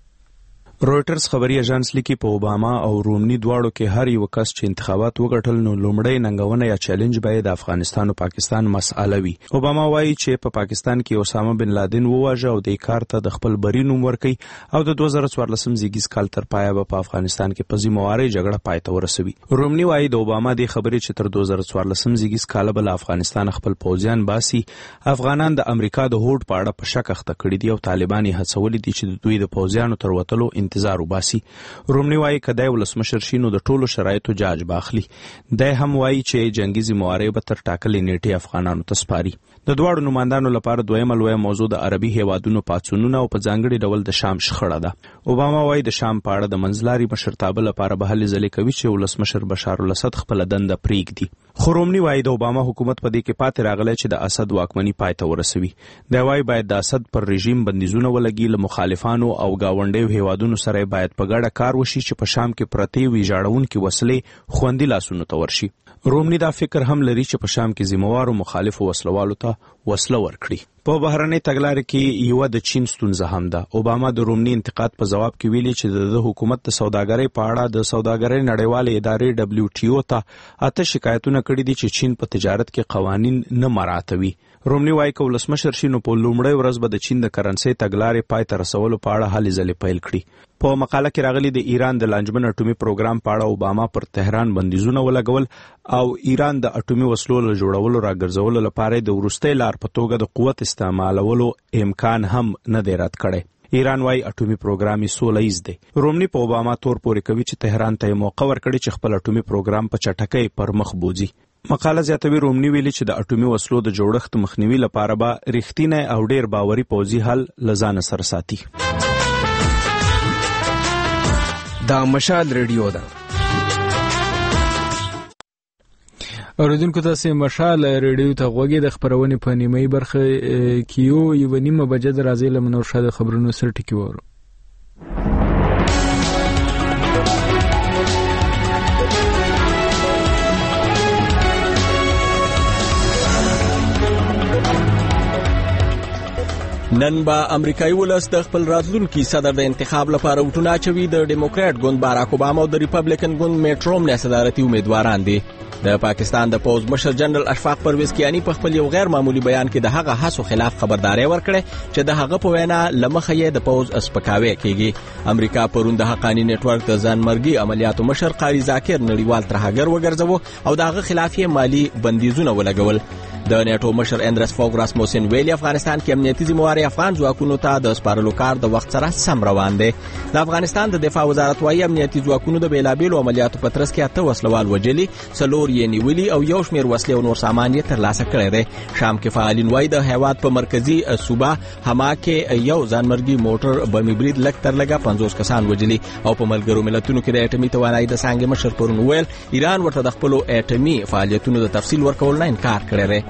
رويټرز خبري اژانس لیکي په اوباما او رومني دواړو کې هر یو کس چې انتخابات وګټل نو لومړی ننګونه یا چیلنج به د افغانستان او پاکستان مسأله وي اوباما وایي چې په پاکستان کې اسامه بن لادن وواژه او د کار ته د خپل بری نوم ورکړي او د 2014 زیږیز کال تر پایه په افغانستان کې په ذمہواري جګړه پای ته ورسوي رومني وایي د اوباما د خبرې چې تر 2014 زیږیز کال بل افغانستان خپل پوځیان باسي افغانان د امریکا د هوډ په اړه په شک اخته کړي دي او طالبان یې هڅولي دي چې دوی د پوځیانو تر وتلو انتظار وباسي رومني وایي کدی ولسمشر شینو د ټولو شرایطو جاج باخلي د هم وایي چې جنگي ذمہواري به تر ټاکلې نیټه افغانانو ته سپاري د دواړو نمائندانو لپاره دویمه لویه موضوع د عربي هیوادونو پاڅونونه او په ځانګړي ډول د شام شخړه ده اوباما وایي د شام په اړه د منځلاري مشرتابه لپاره به هلې ځلې کوي چې ولسمشر بشار الاسد خپل دنده پرېږدي خو رومني وایي د اوباما حکومت په دې کې پاتې راغلی چې د اسد واکمني پای ته ورسوي دی وایي باید د اسد پر رژیم بندیزونه ولګي له مخالفانو او گاونډیو هیوادونو سره باید په ګډه کار وشي چې په شام کې پرتې وي ژړونکې وسلې خوندي لاسونو ته ورشي رومني دا فکر هم لري چې په شام کې ذمہوارو مخالفو وسلوالو ته وسله ورکړي په بهرنۍ تګلارې کې یو د چین ستونزه هم ده اوباما د رومني انتقاد په جواب کې ویلي چې د حکومت د سوداګرۍ په اړه د سوداګرۍ نړیوالې ادارې WTO ته اته شکایتونه کړي دي چې چین په تجارت کې قوانین نه مراعاتوي رومني وایي که ولسمشر شي نو په لومړۍ ورځ به د چین د کرنسۍ تګلارې پای ته رسولو په اړه هلې ځلې پیل کړي په مقاله کې راغلي د ایران د لانجمن اټومي پروګرام په اړه اوباما پر تهران بندیزونه ولګول او ایران د اټومي وسلو له جوړولو راګرځولو لپاره د وروستۍ لار په توګه د قوت استعمالولو امکان هم نه دی رد کړی ایران وايي اټومي پروګرام یې سوله ایز دی رومني په اوباما تور پورې کوي چې تهران ته موقع ورکړي چې خپل اټومي پروګرام په چټکۍ پر مخ بوځي مقاله زیاتوي رومني ویلي چې د اټومي وسلو د جوړښت مخنیوي لپاره به رښتینی او ډیر باوري پوځي حل لزان سره ساتي دا مشال ریډیو ده اوریدونکو تاسو مشال ریډیو ته غوږی د خبرونه په نیمه برخه کې یو نیمه بجې د راځي لمنور شاده خبرونو سره ټکی وره. نن با امریکایي ولس د خپل راتلونکي صدر د انتخاب لپاره وټونه چوي. د ډیموکرات ګوند باراک اوباما او د ریپبلیکن ګوند میټ رومني صدارتي امیدواران دي. د پاکستان د پوز مشر جنرال اشفاق پرویز کیانی په خپل یو غیر معمولی بیان کې د هغه هڅو خلاف خبرداري ورکړه چې د هغه په وینا لمخه یې د پوز اسپکاوي کیږي. امریکا پرون د حقانی نتورک د ځانمرګي عملیاتو مشر قاری ذاکر نړیوال ترهګر وګرځاوه او دغه خلاف یې مالی بندیزونه ولګول. د نیټو مشر اندرس فوګ راسموسن ویلي افغانستان کې امنیتي ذمہواري افغان ځواکونو ته د سپارلو کار د وخت سره سم روان دی. د افغانستان د دفاع وزارت وايي امنیتي ځواکونو د بیلابېلو عملیاتو په ترڅ کې 8 وسلوال وجلي، 4 یې نیولي او یو شمېر وسلې او نور سامان یې ترلاسه کړی دی. شام کې فعالین وايي د هیواد په مرکزی صوبه حما کې یو ځانمرګي موټر بمي برید لک تر لګه 50 کسان وجلي او په ملګرو ملتونو کې د اټومي توانایي د څنګه مشر پرون ویل ایران ورته د خپل اټومي فعالیتونو د تفصیل ورکول نه انکار کړی دی.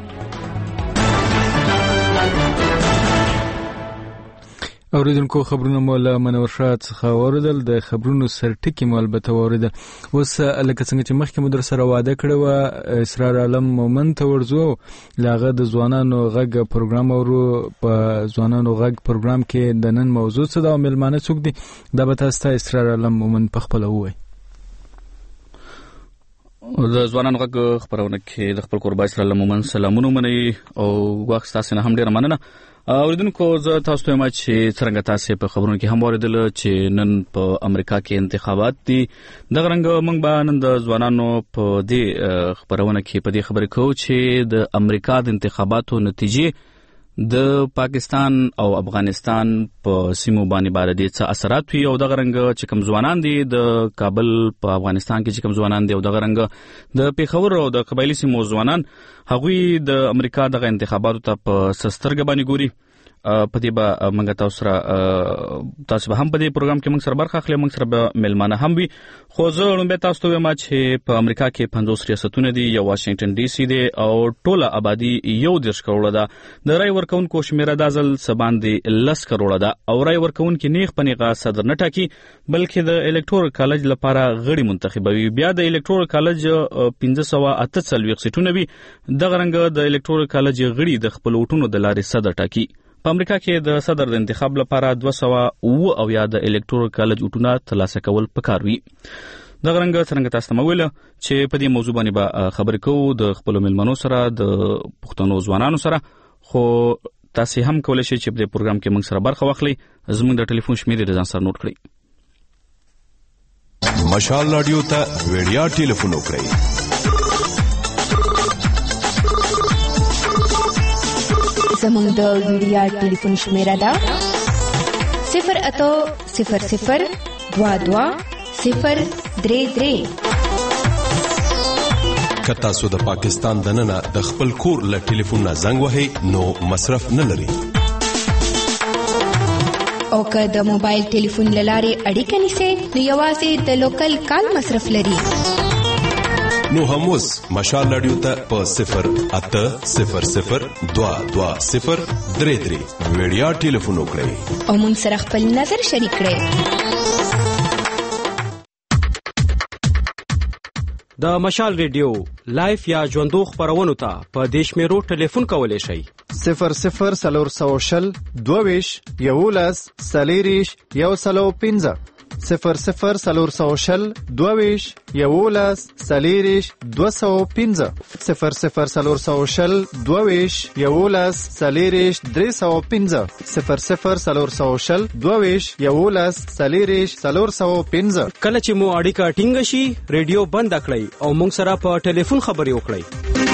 اوریدونکو خبرونه مول منور شاه څخه اوریدل. د خبرونو سرټکی مول به اوریدل. اوس لکه څنګه چې مخکې مدر سره واده کړو اسرار عالم مومن ته ورزو لاغه د ځوانانو غږ پروګرام ورو په ځوانانو غږ پروګرام کې د نن موضوع څه د ملمانه څوک دي دا به تاسو ته اسرار عالم مومن په خپل وای. د ځوانانو غږ خبرونه کې د خپل قربا اسرار عالم مومن سلامونه مني او وخت تاسو نه هم ډیر مننه. اوریدونکو زه تاسو ته ما چې څنګه تاسو په خبرونو کې هم اوریدل چې نن په امریکا کې انتخابات دي. د غرنګ موږ به نن د ځوانانو په دې خبرونه کې په دې خبرې کوو چې د امریکا د انتخاباتو نتیجې د پاکستان او افغانستان په سیمو باندې باندې څه اثرات وي او د غرنګ چې کوم ځوانان دي د کابل په افغانستان کې چې کوم ځوانان دي او د غرنګ د پیښور او د قبایلی سیمو ځوانان هغوی د امریکا د انتخاباتو ته په سسترګ باندې ګوري. په دې به موږ تاسو به هم په دې پروګرام کې موږ سره برخه اخلي، موږ سره به ملمانه هم وي. خو زه لومبه تاسو ته وایم چې په امریکا کې 50 ریاستونه دي، یو واشنگټن ډي سي دی او ټوله آبادی 1.5 کروڑه ده. د رای ورکونکو شمیره د ځل سباندې 10 کروڑه ده او رای ورکونکو نیغ پنیغه صدر نه ټاکي بلکې د الکتورال کالج لپاره غړي منتخبوي. بیا د الکتورال کالج 1548 سیټونه وي. د غرنګ د الکتورال کالج غړي د خپل وټونو د لارې صدر ټاکي. په امریکا کې د صدر د انتخاب لپاره 200 او یا د الکتورال کالج وټونه ترلاسه کول پکار وي. د غرنګ څنګه تاسو مویل چې په دې موضوع باندې به خبرې کوو د خپل ملمنو سره د پښتنو ځوانانو سره. خو تاسو هم کولای شئ چې په دې پروګرام کې موږ سره برخه واخلئ. زموږ د ټلیفون شمیرې ځان سره نوٹ کړئ. مشال رادیو ته ویډیا ټلیفون وکړئ. زموږ د ویډیا ټلیفون شمیره ده 08000220033. که تاسو د پاکستان دننه د خپل کور له ټلیفون نه زنګ وهئ نو مصرف نه لري. او که د موبایل ټلیفون له لارې اړیکه نیسئ نو یوازې د لوکل کال مصرف لري. نو هم اوس مشال رادیو ته په 08000220033 ویډیا ټلیفون وکړئ او موږ سره خپل نظر شریک کړئ. د مشال ریډیو لایف یا ژوندو خبرونو ته په دیش میرو ټلیفون کولای شئ 00420 22 11 سلیریش 105 00420 22 11 سلیریش 205 00420 22 11 سلیریش 305 00420 22 11 سلیریش 405. کله چې مو اړیکه ټینګ شي ریډیو بند کړئ او موږ سره په ټلیفون خبرې وکړئ.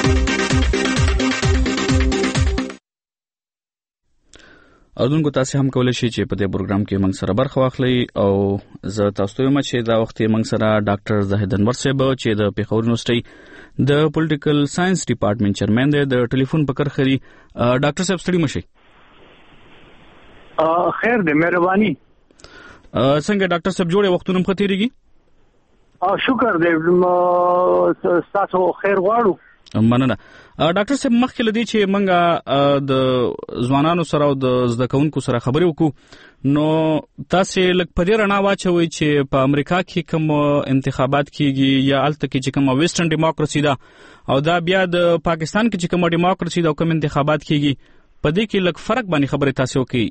اردوونکو تاسو هم کولای شئ چې په دې پروګرام کې موږ سره برخه واخلئ او زه تاسو ته وایم چې دا وخت موږ سره ډاکټر زاهد انور صاحب چې د پیښور یونیورسيټي د پولیټیکل ساينس ډپارټمنټ چیرمن دی د ټلیفون په کرخري. ډاکټر صاحب ستړي مشي. خیر دې مهرباني. څنګه ډاکټر صاحب جوړه وختونه مخ تیریږي؟ شکر دې تاسو خیر غواړو. مننه ډاکټر صاحب مخکې لدی چې منګه د ځوانانو سره او د زده کوونکو سره خبرې وکړو نو تاسو لکه په دې رڼا واچوي چې په امریکا کې کوم انتخابات کیږي یا الته کې چې کوم ویسټرن ډیموکراسي ده او دا بیا د پاکستان کې چې کوم ډیموکراسي ده او کوم انتخابات کیږي په دې کې لکه فرق باندې خبرې تاسو کوي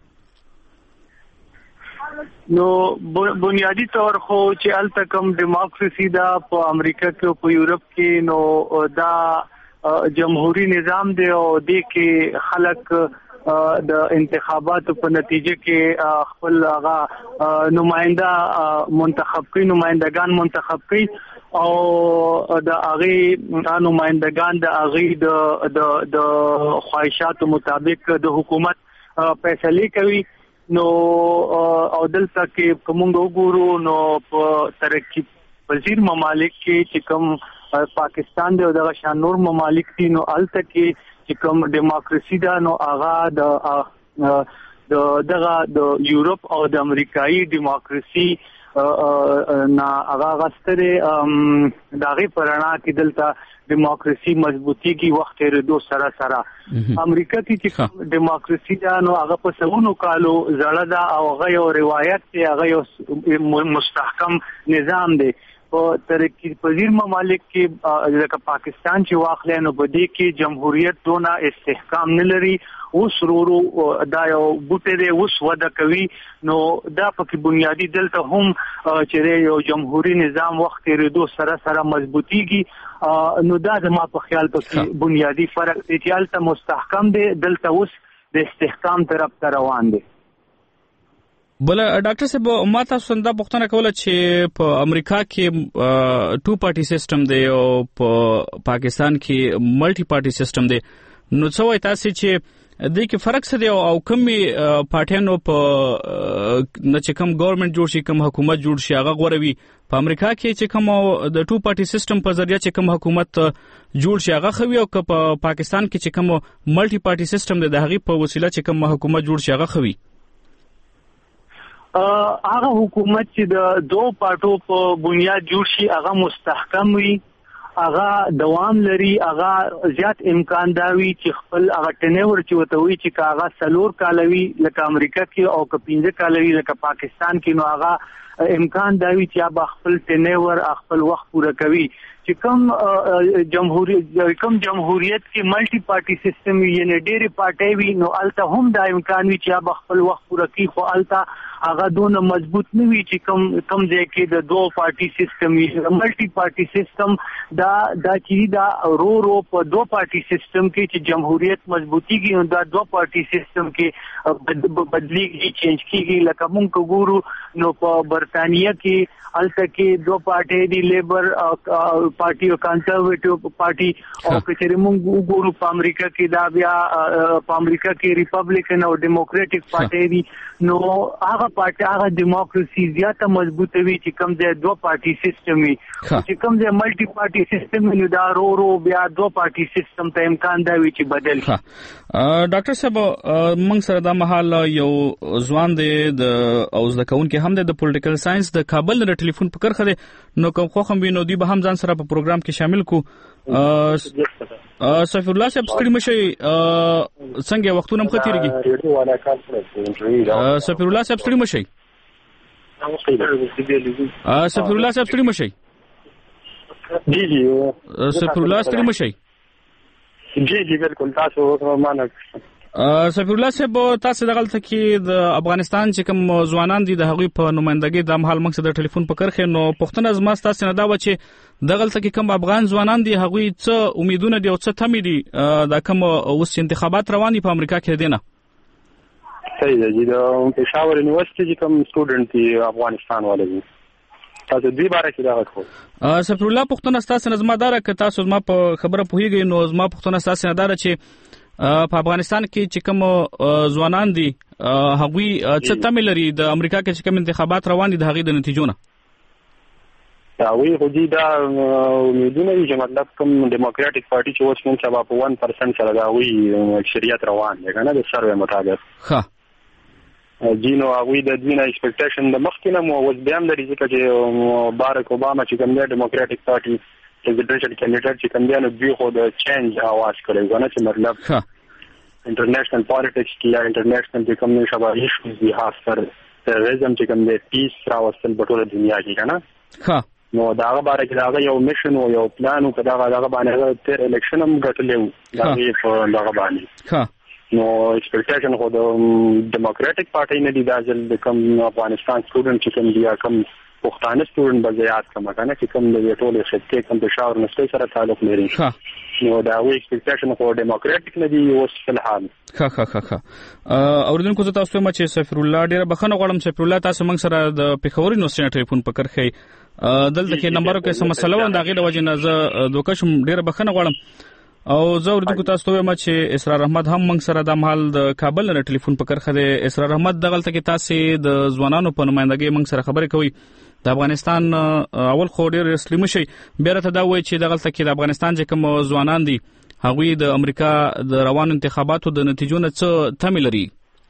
نو بنیادی طور خو چې الته کوم ډیموکراسي ده په امریکا کې او په یورپ کې نو دا جمهوریت نظام دی او د کې خلک د انتخاباتو په نتیجه کې خپل هغه نماینده منتخب کوي نمائندگان منتخب کوي او د هغه نمائندگان د هغه د خواهشاتو مطابق د حکومت فیصله کوي نو او دلته کې کومو وګورو نو په ترقی پذیر ممالک کې چې کوم پاکستان دی او د شان نور ممالک دي نو الته کې چې کوم ډیموکراسي ده نو هغه د یورپ او د امریکایي ډیموکراسي نا هغه غستره دغه پرانا کې دلته ډیموکراسي مضبوطی کی وخت ردو سره امریکا کې چې ډیموکراسي دا نو هغه په سونو کالو زړه دا او هغه یو روایت دی هغه یو مستحکم نظام دی په ترقی پذیر ممالک کې لکه پاکستان چې واخلې نو بده کې جمهوریت دونه استحکام نه لري اوس ورو دا یو بوټه دی اوس وده کوي نو دا پکې بنیادی دلته هم چې یو جمهوریت نظام وخت ردو سره مضبوطیږي نو دا زما په خیال پکې بنیادی فرق دی چې الته مستحکم دی دلته اوس د استحکام طرف ته روان دی بل ډاکټر صاحب ما تاسو څنګه پوښتنه کوله چې په امریکا کې ټو پارټي سیستم دی او په پاکستان کې ملټي پارټي سیستم دی نو څه وایي تاسو چې د کې فرق څه دی او کومي پارټیانو په نه چې کوم ګورنمنت جوړ شي کوم حکومت جوړ شي هغه غوړوي په امریکا کې چې کوم د ټو پارټي سیستم په ذریعہ چې کوم حکومت جوړ شي هغه خوي او په پاکستان کې چې کوم ملټي پارټي سیستم دی د هغه په وسیله چې کوم حکومت جوړ شي هغه خوي هغه حکومت چې د دوه پارټو په بنیاد جوړ شي هغه مستحکم وي هغه دوام لري هغه زیات امکان داوي چې خپل هغه ټنور چې وته وي چې هغه سلور کالوي لکه امریکا کې او کپینځه کالوي لکه پاکستان کې نو هغه امکان داوي چې خپل ټنور خپل وخت پوره کوي چې کوم جمهوریت کې ملټي پارټي سیستم یې نه ډېری پارټي وي نو الته هم دا امکان وي چې خپل وخت پوره کوي خو الته هغه دونه مضبوط نه وي چې کم ځای کې د دوه پارټي سیستم وي ملټي پارټي سیستم دا چې دا رو په دوه پارټي سیستم کې چې جمهوریت مضبوطیږي نو دا دوه پارټي سیستم کې بدلیږي چینج کیږي لکه موږ ګورو نو په برتانیہ کې الته کې دوه پارټي دي لیبر پارټي او کنزرویټیو پارټي او چې موږ ګورو په امریکا کې دا بیا په امریکا کې ریپبلیکن او ډیموکراټک پارټي دي نو هغه پارټي هغه ډیموکراسي زیاته مضبوطه وي چې کوم ځای دوه پارټي سیستم وي چې کوم ځای ملټي پارټي سیستم وي دا رو بیا دوه پارټي سیستم ته امکان دا وي چې بدل شي ډاکټر صاحب موږ سره د محل یو ځوان دی د اوس د کون کې هم د پولیټیکل ساينس د کابل د ټلیفون په کرخه دی نو کوم خو هم وینو دی به هم ځان سره په پروګرام کې شامل کو سفیر الله صاحب ستړي مشي څنګه وختونه مخ تیریږي سفیر الله صاحب ستړي مشي سفیر الله صاحب ستړي مشي جی سفیر الله ستړي مشي جی بالکل تاسو مانه سفیر الله صاحب تاسو دغلته کې د افغانستان چې کوم ځوانان دي د هغوی په نمائندګۍ د مهال مقصد د ټلیفون په کرخه نو پښتنه زما تاسو نه دا و چې دغلته کې کوم افغان ځوانان دي هغوی څه امیدونه دي او څه تمې دي دا کوم اوس انتخابات روان دي په امریکا کې دي نه صحیح دی د پېښور یونیورسيټي چې کوم سټوډنټ دي افغانستان والے تاسو دې باره کې دا غوښتل سفیر الله پښتنه تاسو نه زما دار ک تاسو زما په خبره پوهیږئ نو زما پښتنه تاسو نه دار چې په افغانستان کې چې کوم ځوانان دي هغوی څه تمه لري د امریکا کې چې کوم انتخابات روان دي د هغې د نتیجو نه دا وی خو دې دا امیدونه دي چې مطلب کوم ډیموکراټک پارټي چې اوس موږ سبا په 1% سره دا وی اکثریت روان دی کنه د سروې مطابق ښه جینو هغوی د دې نه ایکسپیکټیشن د مخکې نه مو اوس بیا هم لري ځکه چې بارک اوباما چې کوم دی ډیموکراټک پارټي پریزیډنشل کینډیډیټ چې کوم دی نو دوی خو د چینج आवाज کړي ونه چې مطلب انټرنیشنل پالیټکس کې یا انټرنیشنل چې کوم شباب ایشوز دي خاص ترریزم چې کوم دی پیس راوستل په ټوله دنیا کې کنه نو داغه باره کې داغه یو میشن او یو پلان او داغه باندې تر الیکشن هم غټلې داغه په داغه باندې نو ایکسپیکټیشن خو د ډیموکراټک پارټي نه دی د کوم افغانستان سټوډنټ چې کوم دی کوم پښتانه سټوډنټ بزیات کوم کنه چې کوم د ټولو خطې کوم د شاور نسټي سره تعلق لري نو دا وی ایکسپیکټیشن خو ډیموکراټک نه دی اوس فلحال اوردونکو زه تاسو ته چې سفیر الله ډیره بخښنه غواړم سفیر الله تاسو موږ سره د پېښور یونیورسيټي ټلیفون پکړ خې دلته کې نمبر کې سم مسله و دا غي د وجه نه زه دوکشم ډیره بخښنه غواړم او زه اوردونکو تاسو ته وایم چې اسرار احمد هم موږ سره د مال د کابل نه ټلیفون پکړ خې اسرار احمد دغلته کې تاسو د ځوانانو په نمائندګۍ موږ سره خبرې کوي د افغانستان اول خو ډیر اسلامي شي بیرته دا وایي چې دغلته کې د افغانستان چې کوم ځوانان دي هغوی د امریکا د روان انتخاباتو د نتیجو نه څه تمه لري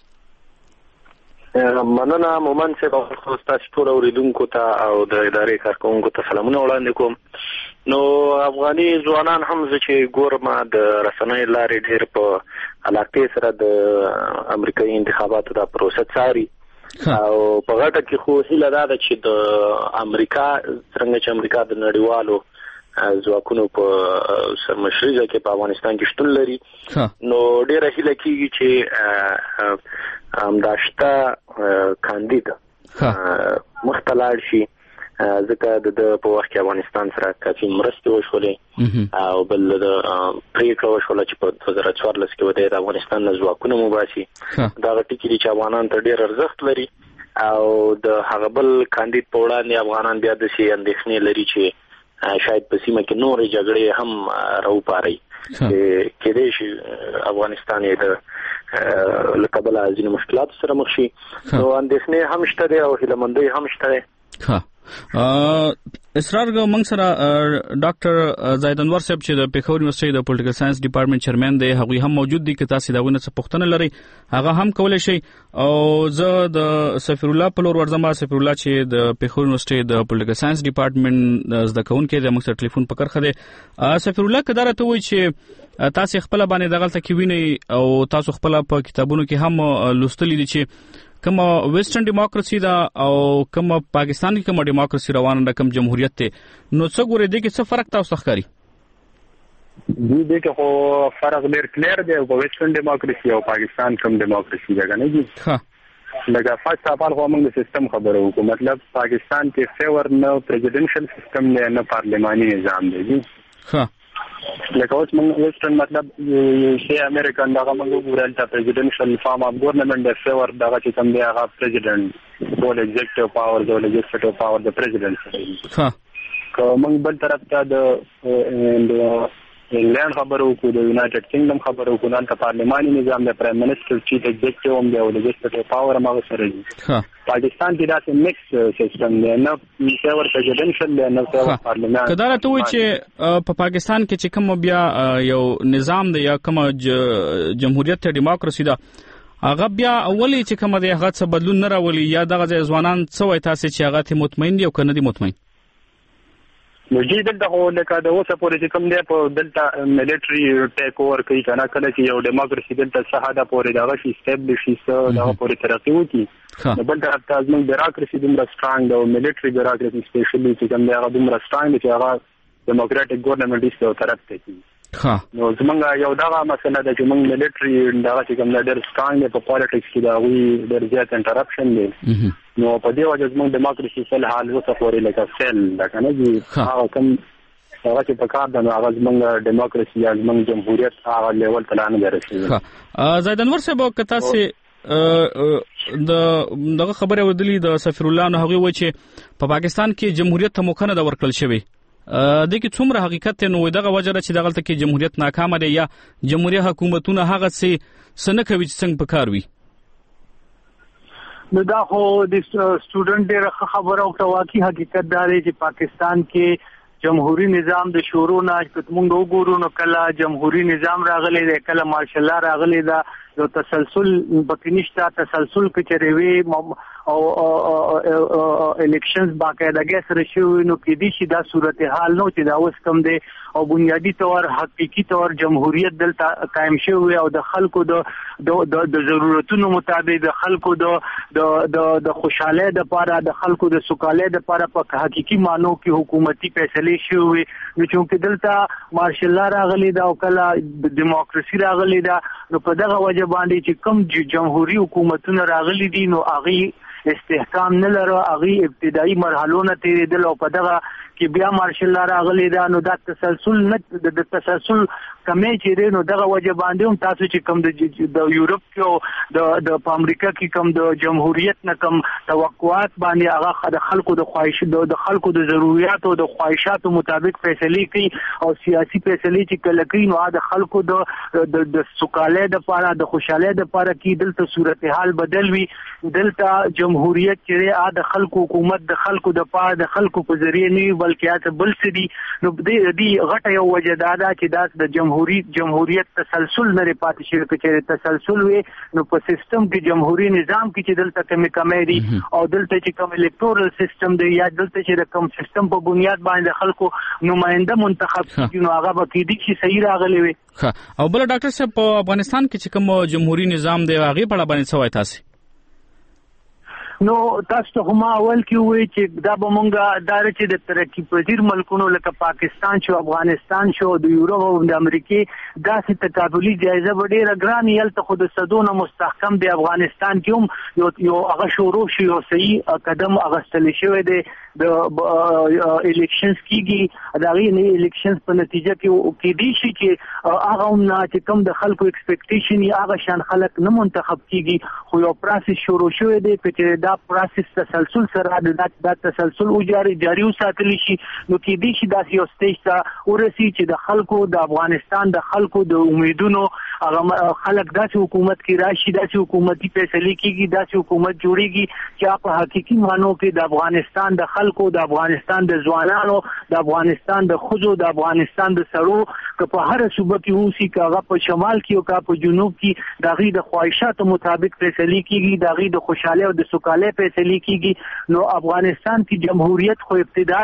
مننه مومن چې خو تاسو ټول اوریدونکو ته او د ادارې کارکونکو ته سلامونه وړاندې کوم نو افغاني ځوانان هم چې ګورم د رسنۍ لارې ډیر په علاقه سره د امریکایي انتخاباتو د پروسه څاري او په غټه کې خو هیله ده چې د امریکا څنګه چې امریکا د نړیوالو ځواکونو په سرمشري کې په افغانستان کې شتون لري نو ډیره هیله کیږي چې همداشته کاندید مختلال شي ځکه د په وخت کې افغانستان سره کافي مرستې وشولې او بل د پریکړه وشوله چې په 2014 کې د افغانستان له ځواکونو مباسي دا ټکی چې افغانان ته ډیر ارزښت لري او د هغه بل کاندید په وړاندې افغانان بیا د سي اندېښنې لري چې شاید په سیمه کې نورې جګړې هم راوپاري کې دې شي افغانستان یې د لکبل ازینه مشکلات سره مخ شي نو اندېښنې هم شته او هیلمندۍ هم شته اسرار موږ سره ډاکټر زاید انور صاحب چې د پېښور یونیورسيټي د پولیټیکل ساينس ډپارټمنټ چیرمن دی هغه هم موجود دي که تاسو داونه څه پوښتنه لري هغه هم کولای شي او زه د سفیر الله په لور ورځم سفیر الله چې د پېښور یونیورسيټي د پولیټیکل ساينس ډپارټمنټ زده کوونکی د موږ سره ټلیفون پکړ خده سفیر الله کدار ته وایي چې تاسو خپل باندې دغلت کې ویني او تاسو خپل په کتابونو کې هم لوستلی دي چې کوم ویسټرن ډیموکراسي دا او کوم پاکستان کې کوم ډیموکراسي روانه ده کوم جمهوریت ته نو څه ګورې دي کې څه فرق تاسو ښکاري دې کې خو فرق ډېر کلیر دی په ویسټرن ډیموکراسي او پاکستان کوم ډیموکراسي ده نه دي لکه فرست اف ال خو موږ د سیستم خبرو کوو مطلب پاکستان کې فیور نه پریزیډنشل سیستم نه پارلماني نظام دی لکه اوس موږ ویسټرن مطلب چې امریکن دغه موږ ګورل ته پریزیډنشل فارم اف ګورنمنت د فیور دغه چې کوم دی هغه پریزیډنټ ټول ایگزیکټیو پاور د لیجسلیټیو پاور د پریزیډنټ که موږ بل طرف ته د انګلند خبرو کو د یونایټډ کینګډم خبرو کو نن ته پارلماني نظام د پرایم منسٹر چیف ایگزیکټیو هم دی او لیجسلیټیو پاور هم سره دی پاکستان کې دا مکس سیستم دی نه فیور پریزیډنشل دی نه فیور پارلمان کدا راته وایي چې په پاکستان کې چې کوم بیا یو نظام دی یا کوم جمهوریت ډیموکراسي ده هغه بیا اولی چې کوم دی هغه څه بدلون نه راولي یا دغه ځوانان څه وایي تاسو چې هغه ته مطمئن دي او کنه دي مطمئن نو جی دلته خو لکه د اوسه پورې چې کوم دی په دلته ملټري ټیک اوور کوي کنه کله چې یو ډیموکراسي دلته شهاده پورې دغه شي اسټابلیش شي دغه پورې ترقی وکړي نو بل طرف ته زموږ بیروکراسي دومره سترانګ ده او ملټري بیروکراسي سپیشلی چې کوم دی هغه دومره سترانګ دی چې هغه ډیموکراټک ګورنمنت ایستو طرف ته کوي نو زمونږ یو دغه مسله ده چې موږ ملټري دغه چې کوم ډېر سترانګ دی په پالیټکس کې دا وی ډېر زیات انټرپشن دی نو په دې وجه زموږ ډیموکراسي فل حال وسه پورې لکه فل دا کنه دي هغه کوم هغه چې په کار د هغه زموږ ډیموکراسي یا زموږ جمهوریت هغه لیول ته نه درشي زاید انور صاحب کته سي دغه خبره ودلی د سفیر الله نو هغه و چې په پاکستان کې جمهوریت ته موخه نه ورکړل شوی د کې څومره حقیقت نو دغه وجره چې دغه کې جمهوریت ناکامه دی یا جمهوریت حکومتونه هغه سن کوي چې څنګه پکار وي نو دا خو د سټوډنټ ډېر خبره او واقعي حقیقت دا دی چې پاکستان کې جمهوریت نظام د شورو نه موږ وګورو نو کله جمهوریت نظام راغلی دی کله مارشل لا راغلی دا یو تسلسل بکینشتا تسلسل کې چروي او الیکشنز باقاعدګي سره شوی نو کې دي چې دا صورتحال نو چې دا اوس کم دی او بنیادی طور حقيقي طور جمهوریت دلته قائم شوی او د خلکو د ضرورتونو مطابق د خلکو د خوشاله د لپاره د خلکو د سوکاله د لپاره په حقيقي مانو کې حکومتي فیصله شوی نو چې دلته مارشل لا راغلی دا او کله د دیموکراسي راغلی دا نو په دغه وجه باندې چې کوم جمهوریت حکومتونه راغلي دي نو هغه استحکام نه لري هغه ابتدایي مرحلو نه تیریدل او په دغه کې بیا مارشل لا راغلی دا نو دا تسلسل نه د تسلسل کمې چې دی نو دغه وجه باندې هم تاسو چې کوم د یورپ کې د امریکا کې کوم د جمهوریت نه کوم توقعات باندې هغه د خلکو د خواهش د خلکو د ضرورت او د خواهشاتو مطابق فیصله کوي او سیاسي فیصله چې کله کوي نو د خلکو د سوکاله د لپاره د خوشاله د لپاره کې دلته صورتحال بدل وي دلته جمهوریت چې د خلکو حکومت د خلکو د لپاره د خلکو په ذریعہ نه بلکې بل څه دي نو دې غټه یو وجه دا چې د جمهوریت تسلسل نه پاتې شي چې تسلسل وي نو په سیستم کې جمهوریت نظام کې چې دلته کمې دي او دلته چې کوم الکتورل سیستم دی یا دلته چې کوم سیستم په بنیاد باندې خلکو نماینده منتخب کیږي نو هغه به کېدی چې صحیح راغلی وي او بل ډاکټر صاحب په افغانستان کې چې کوم جمهوریت نظام دی هغه په اړه باندې څه وایي تاسو نو تاسو ته هم اول کې وایي چې دا به مونږه دار چې د ترقی پذیر ملکونو لکه پاکستان شو افغانستان شو د یورپ او د امریکای داسې تقابلي جایزه ډېره ګران یلته خود صدونه مستحکم د افغانستان کې هم یو هغه شروع شي او صحیح قدم اغستل شوی دی د الیکشنز کېږي دا غي نه الیکشنز په نتیجه کې دي چې هغه هم نه چې کوم د خلکو ایکسپیکټیشن یا هغه شان خلک نه منتخب کېږي خو یو پروسس شروع شوی دی چې دا پروسس تسلسل سره د تسلسل او جاری وساتل شي نو کې دي چې دا یو سټیج ته ورسي چې د خلکو د افغانستان د خلکو د امیدونو هغه خلک داسې حکومت کې راشي داسې حکومتي فیصله کېږي داسې حکومت جوړيږي چې په حقيقي مانو کې د افغانستان د خلکو د افغانستان د ځوانانو د افغانستان د خزو د افغانستان د سړو که په هر صوبه کې اوسي که هغه په شمال کې او که په جنوب کې د غي د خواهشاتو مطابق فیصله کېږي د غي د خوشاله او د سوکاله فیصله کېږي نو افغانستان کې جمهوریت خو ابتدا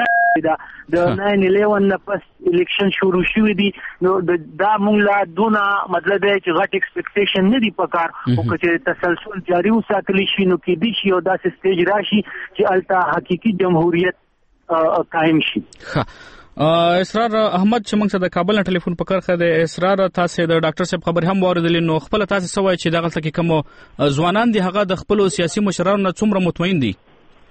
د 9/11 نه پس الیکشن شروع شوی دی نو دا مونږ لا دونه مطلب دی چې غټ ایکسپیکټیشن نه دی پکار او چې تسلسل جاری وساتل شي نو کې دي چې یو داسې سټیج راشي چې الته حقيقي جمهوریت قائم شي اسرار احمد چې موږ سره د کابل نه ټلیفون پکړ خه د اسرار تاسو د ډاکټر صاحب خبر هم اوریدل نو خپل تاسو سوای چې دغه څه کې کوم ځوانان دي هغه د خپل سیاسي مشرانو څومره مطمئن دي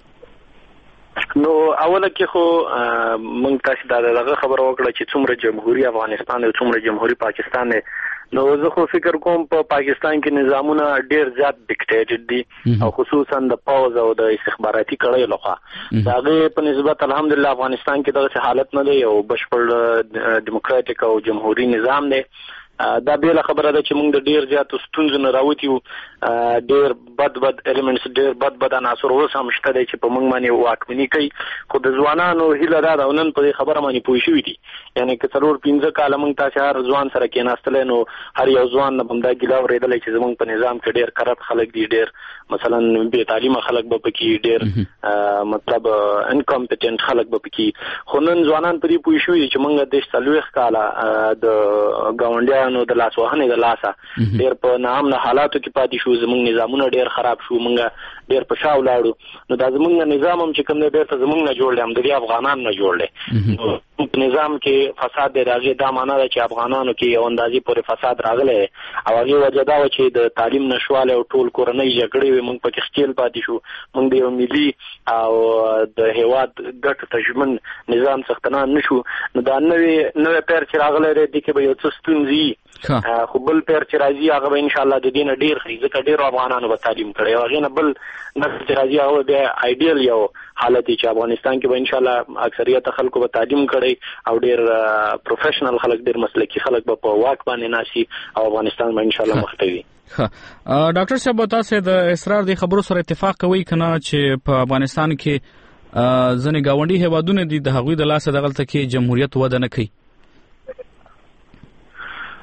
نو اوله کې خو موږ تاسو دغه خبر وکړه چې څومره جمهوریت افغانستان او څومره جمهوریت پاکستان دی نو زه خو فکر کوم په پاکستان کې نظامونه ډیر زیات ډیکټیټډ دي او خصوصا د پاوز او د استخباراتي کړۍ لخوا داغه په نسبت الحمدلله افغانستان کې دغه حالت نه دی او بشپړ دیموکراتیک او جمهوریت نظام دی دا بیل خبره ده چې موږ د ډیر زیات ستونزو نه راوتیو ډیر بد الیمنټس ډیر بد عناصر اوس هم شته چې په موږ باندې واکمني کوي خو د ځوانانو هیله ده نن په خبره باندې پوه شوې دي یعنی که څلور 15 کال موږ تاسو هر ځوان سره کېناستل نو هر یو ځوان نه بندا ګیلا ورېدل چې زموږ په نظام کې ډیر کرپټ خلک دي ډیر مثلا بے تعلیم خلک به پکې ډیر مطلب انکمپټنټ خلک به پکې خو نن ځوانان په دې پوه شوې چې موږ د سلوخ کاله د گاونډیا نو د لاس وهنې د لاسه ډیر په نام نه حالاتو کې پاتې شو زموږ نظامونه ډیر خراب شو موږ ډیر په شاو لاړو نو دا زموږ نظام هم چې کوم دی ډیر ته زموږ نه جوړل هم د افغانان نه جوړل نو په نظام کې فساد دی راغی دا معنی ده چې افغانانو کې یو اندازې پورې فساد راغلی او هغه وجه دا و چې د تعلیم نشواله او ټول کورنۍ جګړې وي موږ پکې خپل پاتې شو موږ د یو ملي او د هیواد ګټ تجمن نظام څښتنان نشو نو دا نوې پیر چې راغلی دی کې به یو څه ستونزې خو بل پیر چې راځي هغه به ان شاء الله د دین ډیر ځکه ډیر افغانانو به تعلیم کړي او هغه نه بل نسل چې راځي هغه به ایډیل یو حالت چې افغانستان کې به ان شاء الله اکثریت خلکو به تعلیم کړي او ډیر پروفیشنل خلک ډیر مسلکي خلک به په واک باندې ناشي او افغانستان به ان شاء الله مخ ته وي ډاکټر صاحب تاسو د اسرار د خبرو سره اتفاق کوي کنه چې په افغانستان کې ځنې گاونډي هیوادونه دي د هغوی د لاسه دغلته کې جمهوریت وده نه کوي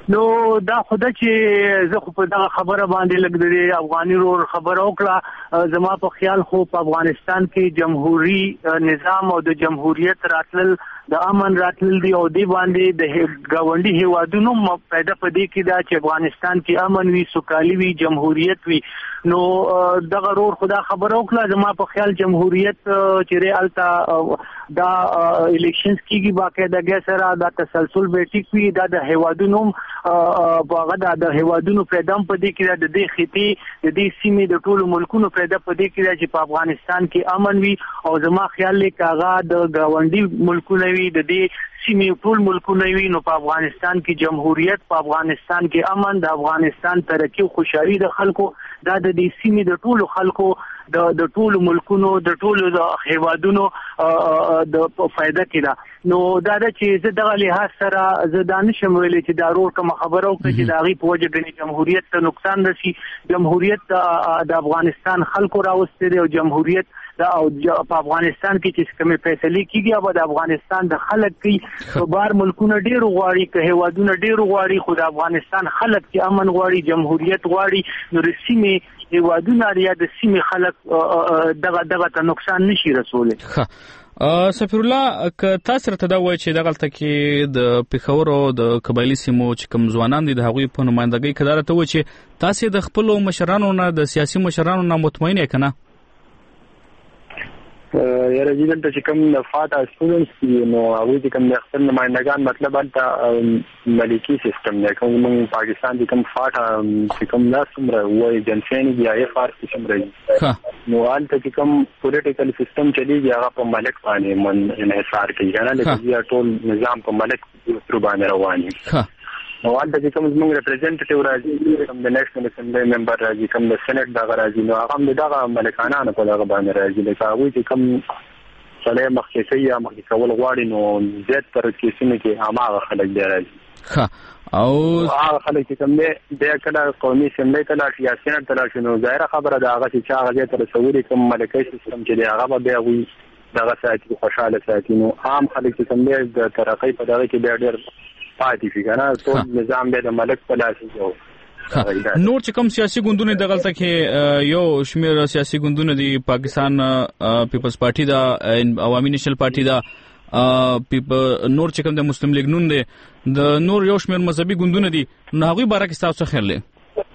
نو دا خدای چې زه خو په دغه خبره باندې لګ د افغاني رور خبره وکړه زما په خیال خو په افغانستان کې جمهوریت نظام او د جمهوریت راتلل د امن راتلل دی او دی باندې د ګاونډي هیوادونو پیدا پدې کې دا چې افغانستان کې امن وي سوکالي وي جمهوریت وي نو دغه رور خدا خبره وکړه زما په خیال جمهوریت چې رالتا دا الیکشنز کیږي باقاعده سره دا تسلسل به ټیک وي دا د هیوادونو باغه د هیوادونو پیدام پدې کې د دې خطي د دې سیمې د ټولو ملکونو پیدا پدې کې چې په افغانستان کې امن وي او زما خیال لیک هغه د ګاونډي ملکونو وي د دې سیمې ټول ملکونه وي نو په افغانستان کې جمهوریت په افغانستان کې امن د افغانستان ترقی او خوشحالي د خلکو دا د دې سیمې د ټولو خلکو د ټولو ملکونو د ټولو د هیوادونو د فائدہ کې ده نو دا چې زه دغه لحاظ سره زه دا نشم ویلی چې دا رور کوم خبره وکړي چې د هغې په وجه ګڼې جمهوریت ته نقصان رسي جمهوریت د افغانستان خلکو راوستی دی او جمهوریت او په افغانستان کې چې کومې فیصلې کیږي او د افغانستان د خلک کې په بار ملکونه ډېر غواړي که هیوادونه ډېر غواړي خو د افغانستان خلک چې امن غواړي جمهوریت غواړي نو د سیمې هیوادونه یا د سیمې خلک دغه ته نقصان نشي رسولی. سفیر الله که تاسو راته دا وایي چې دغلته کې د پېښور او د قبایلي سیمو چې کوم ځوانان دي د هغوی په نمایندګۍ کې دا راته وایي چې تاسو د خپلو مشرانو نه د سیاسي مشرانو نه مطمئن یې که نه؟ یاره جی دلته چې کوم د فاټا سټوډنټس دي نو هغوی چې کوم د خپل نمایندګان مطلب هلته ملکي سیسټم دی کوم زموږ پاکستان چې کوم فاټا چې کوم دا څومره وایي جنسین دي یا اف آر سیسټم راځي نو هلته چې کوم پولیټیکل سیسټم چلیږي هغه په ملک باندې انحصار کوي که نه لکه ټول نظام په ملک تر باندې روان وي نو هلته چې کوم زموږ ریپرزینټیټیو راځي کوم د نیشنل اسمبلی ممبر راځي کوم د سینټ دغه راځي نو هغه هم د دغه ملکانانو په دغه باندې راځي لکه هغوی چې کوم سړی مخکې کوي یا مخکې کول غواړي نو زیاتره کیسونه کې هماغه خلک دی راځي او هغه خلک چې کوم دی کله قومي اسمبلی ته لاړ شي یا سینټ ته لاړ شي نو ظاهره خبره ده هغه چې هغه زیاتره تصوري کوم ملکي سیسټم چې دی هغه به بیا هغوی دغه ساتي خوشحاله ساتي نو عام خلک چې کوم دی د ترقۍ په دغه کې بیا ډېر پاتې شي که نه ټول نظام دی د ملک په لاس کې نور چې کوم سیاسي ګوندونه دغلته کې یو شمېر سیاسي ګوندونه دي پاکستان پیپلز پارټي ده عوامي نیشنل پارټي ده نور چې کوم د مسلم لیگ نون دی د نور یو شمېر مذهبي ګوندونه دي نو هغوی باره کې ستاسو څه خیال دی؟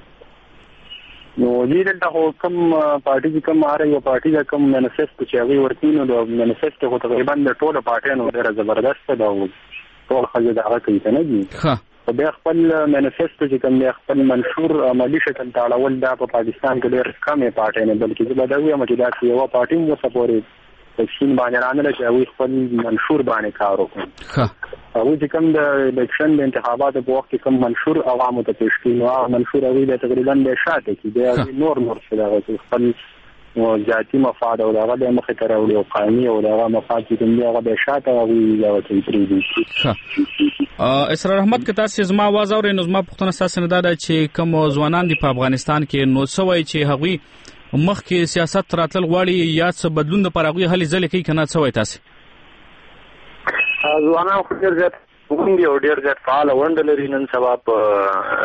نو دې دلته خو کوم پارټي چې کوم هر یو پارټي د کوم مینیفیسټو چې هغوی ورکوي نو د مینیفیسټو خو تقریبا د ټولو پارټیانو ډېره زبردسته ده ټول خلک د هغه کوي که نه دي خو بیا خپل مینیفیسټو چې کوم دی خپل منشور عملي شکل ته اړول دا په پاکستان کې ډېر کمې پارټۍ نه بلکې زه به دا ووایم چې داسې یوه پارټي هم اوسه پورې په چین باندې رانغله چې هغوی خپل منشور باندې کار وکړي هغوی چې کوم د الیکشن د انتخاباتو په وخت کې کوم منشور عوامو ته پیش کړي نو هغه منشور هغوی بیا تقریبا بیا شاته کړي بیا هغوی نور څه دغه خپل ذاتي مفاد او دغه د مخې ته راوړي او قانوني او دغه مفاد چې کوم دی هغه بیا شاته هغوی دغه کوي پرېږدي. اسرار احمد که تاسې زما اواز اورئ نو زما پوښتنه ستاسې نه دا ده چې کوم ځوانان دي په افغانستان کې نو څه وایي چې هغوی مخکې سیاست راتلل غواړي یا څه بدلون دپاره هغوی هلې ځلې کوي که نه څه وایي تاسې؟ ځوانان خو ډېر زیات ګوند دي او ډېر زیات فعاله ونډه لري نن سبا په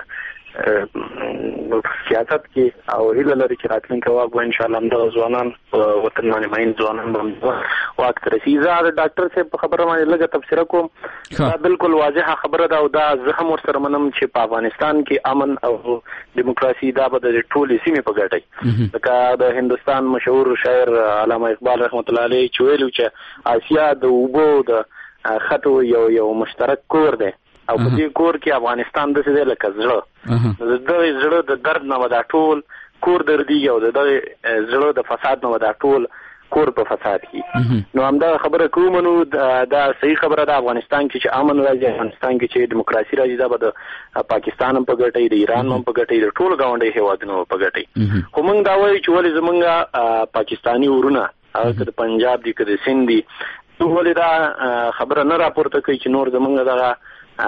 سیاست کې او هیله لري چې راتلونکی واک به انشاءالله همدغه ځوانان په وطن باندې مین ځوانان به واک ته رسي. زه د ډاکټر صاحب په خبره باندې لږه تبصره کوم دا بالکل واضحه خبره ده او دا زه هم ورسره منم چې په افغانستان کې امن او دیموکراسي دا به د ټولې سیمې په ګټه لکه د هندوستان مشهور شاعر علامه اقبال رحمت الله علیه چې ویلو چې آسیا د اوبو د خطو یو مشترک کور دی او په دې کور کې افغانستان داسې دی لکه زړه د دغه زړه د درد نه به دا ټول کور دردیږي او د دغه زړه د فساد نه به دا ټول کور په فساد کې نو همدغه خبره کوو نو دا صحیح خبره ده افغانستان کې چې امن راځي افغانستان کې چې دیموکراسي راځي دا به د پاکستان هم په ګټه د ایران هم په ګټه د ټولو ګاونډي هیوادونو په ګټه خو موږ دا وایو چې ولې زموږ پاکستاني ورونه هغه که د پنجاب دي که د سند دي ولې دا خبره نه راپورته کوي چې نور زموږ دغه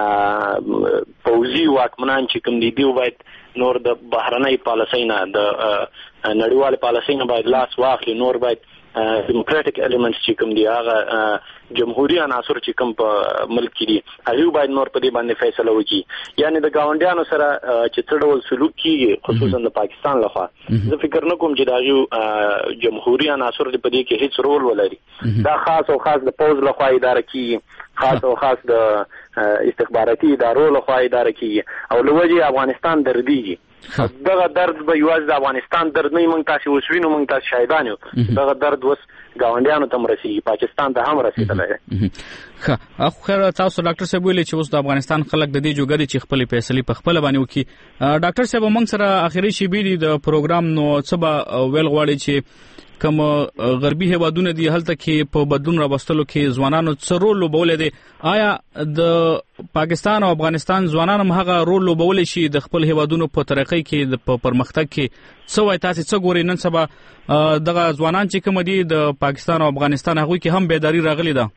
پوځي واکمنان چې کوم دي دوی باید نور د بهرنۍ پالیسۍ نه د نړیوال پالیسۍ نه باید لاس واخلي نور باید ډیموکراټک الیمنټس چې کوم دی هغه جمهوریت عناصر چې کوم په ملک کې دي هغه باید نور په دې باندې فیصله وکړي یعنی د گاونډیانو سره چې څه ډول سلوک کیږي خصوصا د پاکستان لخوا زه فکر نه کوم چې دا جمهوریت عناصر په دې کې هیڅ رول ولري دا خاص او خاص د پوز لخوا اداره کیږي خاص او خاص د استخباراتي ادارو لخوا اداره کیږي او لوجه افغانستان درديږي دغه درد به یوازې د افغانستان درد نه موږ تاسو وسوینو موږ تاسو شاهدان یو دغه درد وس گاونډیانو ته مرسي پاکستان ته هم رسیدلی ښه خو تاسو ډاکټر صاحب ویلي چې اوس د افغانستان خلک د دې جوګري چې خپل فیصله په خپل باندې وکړي ډاکټر صاحب موږ سره اخیری شی بي د پروګرام نو څه به ویل غواړي چې کوم غربي هیوادونه دي هلته کې په بدلون راوستلو کې ځوانانو څه رول لوبول دي آیا د پاکستان او افغانستان ځوانانو هم هغه رول لوبول شي د خپل هیوادونو په طریقې کې د پرمختګ کې څه وای تاسو څه ګوري نن سبا دغه ځوانان چې کوم دي د پاکستان او افغانستان هغه کې هم بیداری راغلي ده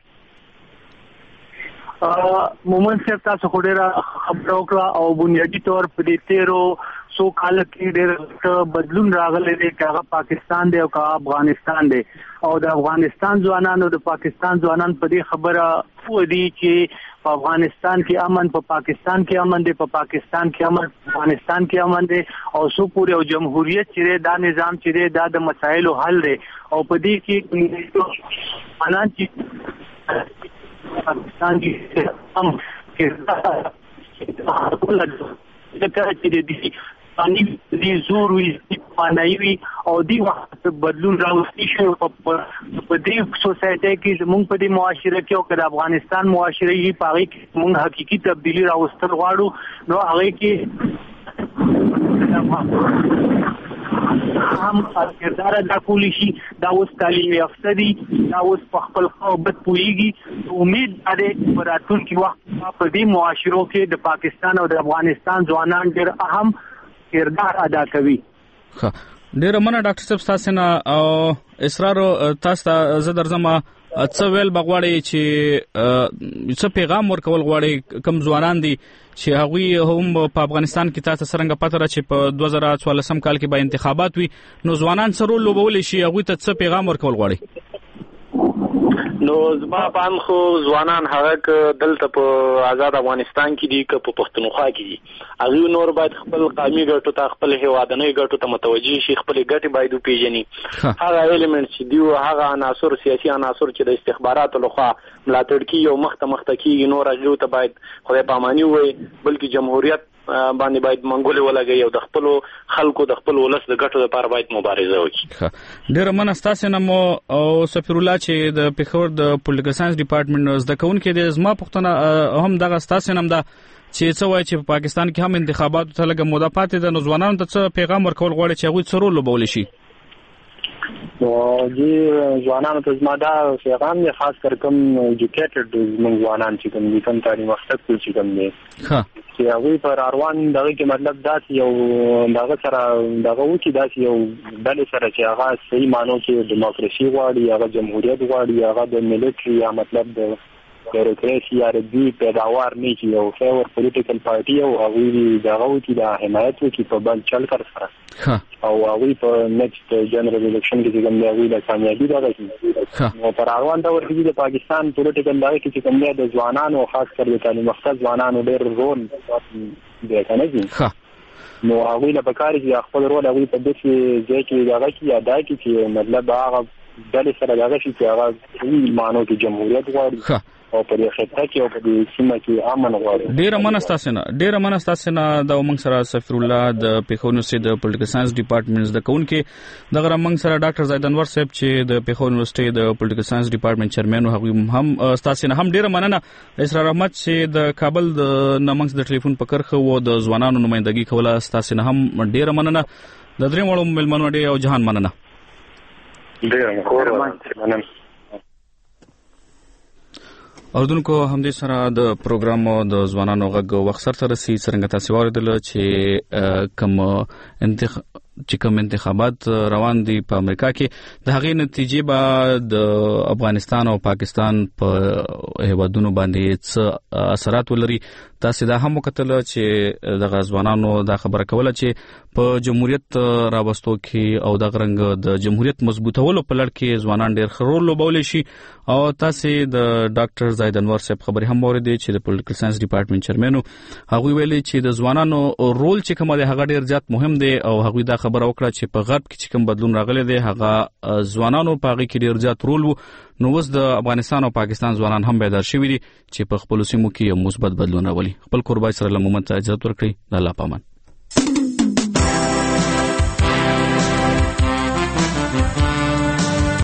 مومن صاحب تاسو خو ډېر خبرو کړه او بنیادی تور په دې تیرو سو کال کې ډېر بدلون راغلی دی هغه پاکستان دی او افغانستان دی او د افغانستان ځوانانو د پاکستان ځوانان په دې خبره پوه دي چې په افغانستان کې امن په پاکستان کې امن دی په پاکستان کې امن په افغانستان کې امن دی او سو پورې او جمهوریت چې دا نظام چې دا د مسایلو حل دی او په دې کې ځوانان چې پاکستان کې هم کې ذکر چې دي باندې دې زور وي معنی او دی وخت بدلون راوستي شو په دې سوسایټي کې زموږ په دې معاشره کې او د افغانستان معاشره یې پاره کې موږ حقيقي تبدیلی راوستل غواړو نو هغه کې هم کردار ادا کولی شي دا اوس تعلیم یافته دي دا اوس په خپل قوت پوهیږي امید لري په راتلونکي وخت په دې معاشرو کې د پاکستان او د افغانستان ځوانان ډېر اهم کردار ادا کوي ډېر مننه ډاکټر صاحب تاسو نه اصرار تاسو زه درځم څه ویل بغواړي چې څه پیغام ورکول غواړي کوم ځوانان دي چې هغه هم په افغانستان کې تاسو څنګه پته را چې په 2014 کال کې به انتخابات وي نو ځوانان سره لوبول شي هغه ته څه پیغام ورکول غواړي نو زما په هم خو ځوانان هغه دلته په آزاد افغانستان کې دي که په پښتونخوا کې دي هغه نور باید خپل قومي ګټو ته خپل هیوادنۍ ګټو ته متوجي شي خپل ګټې باید وپیژني هغه ایلیمنټ چې دی هغه عناصر سیاسي عناصر چې د استخباراتو لخوا ملاتړ کیږي او مخته کیږي نور هغه ته باید خدای پاماني وي بلکې جمهوریت باندې باید منګولې ولګي او د خپل خلکو د خپل ولس د ګټو لپاره باید مبارزه وکړي ډېر مننه تاسو نه او سفیر الله چې د پیښور د پولیټیکل ساينس ډپارټمنټ زده کوونکي د زما پښتنه هم دغه تاسو نم ده چې څه وایي چې په پاکستان کې هم انتخابات ته لګه موده پاتې ده نو ځوانانو ته څه پیغام ورکول غواړي چې هغه څه رول لوبول شي او جی ځوانانو ته زما دا پیغام دی خاص کر کوم ایجوکیټډ ځوانان چې کوم دي کوم تعلیم وخت چې کوم دي چې هغه پر اروان دغه کې مطلب دا یو دغه سره دغه و چې دا یو بل سره چې هغه صحیح مانو کې دیموکراسي غواړي هغه جمهوریت غواړي هغه د ملت یا مطلب د بیروکراسي یا ردی پیداوار نه چې یو فیور پولیټیکل پارټي او هغه دغه و چې د حمایت وکړي په بل چل کر سره او هغه په نیکسټ جنرال الیکشن کې کوم دی هغه د کامیابی راغلی نو پر اروان دا ورته د پاکستان پولیټیکل لای کې کوم دی د ځوانانو خاص کر د تعلیم یافته ځوانانو ډېر رول دی کنه جی نو هغه له بکاري چې خپل رول هغه په دې ځای کې هغه کې ادا کړي چې مطلب هغه د سره هغه چې هغه مانو کې جمهوریت غواړي او په دې خطه کې او په دې سیمه کې امن غواړي ډېر منستاسه نه د موږ سره سفیر الله د پیښور یونیورسيټي د پولیټیکل ساينس ډپارټمنټ د کون کې دغه موږ سره ډاکټر زید انور صاحب چې د پیښور یونیورسيټي د پولیټیکل ساينس ډپارټمنټ چیرمن هغه هم تاسو نه هم ډېر مننه اسرار احمد چې د کابل د نمنګ د ټلیفون په کرخه و د ځوانانو نمائندګي کوله تاسو نه هم ډېر مننه د درې وړو ملمنو ډېر او جهان مننه ډېر مننه اوردونکو همدې سره د پروګرام د ځوانانو غږ وخت سره رسي څنګه تاسو اوریدل چې کوم انتخابات روان دي په امریکا کې د هغې نتیجې به د افغانستان او پاکستان په هیوادونو باندې څه اثرات ولري تاسو دا هم وکتل چې د غزوانانو دا خبره کوله چې په جمهوریت راوستو کې او د غرنګ د جمهوریت مضبوطولو په لړ کې ځوانان ډېر خرول لوبول شي او تاسو د ډاکټر زاید انور صاحب خبري هم اوریدې چې د پولیټیکل ساينس ډپارټمنټ چیرمن هغه ویلي چې د ځوانانو رول چې کومه ده هغه ډېر زیات مهم دی او هغه دا خبره وکړه چې په غرب کې چې کوم بدلون راغلی دی هغه ځوانانو په هغه کې ډېر زیات رول وو. نو اوس د افغانستان او پاکستان ځوانان هم بیدار شوي دي چې په خپل سیمو کې یو مثبت بدلون راولي. خپل قربای سره لمومن ته اجازه ورکړئ. الله پامان.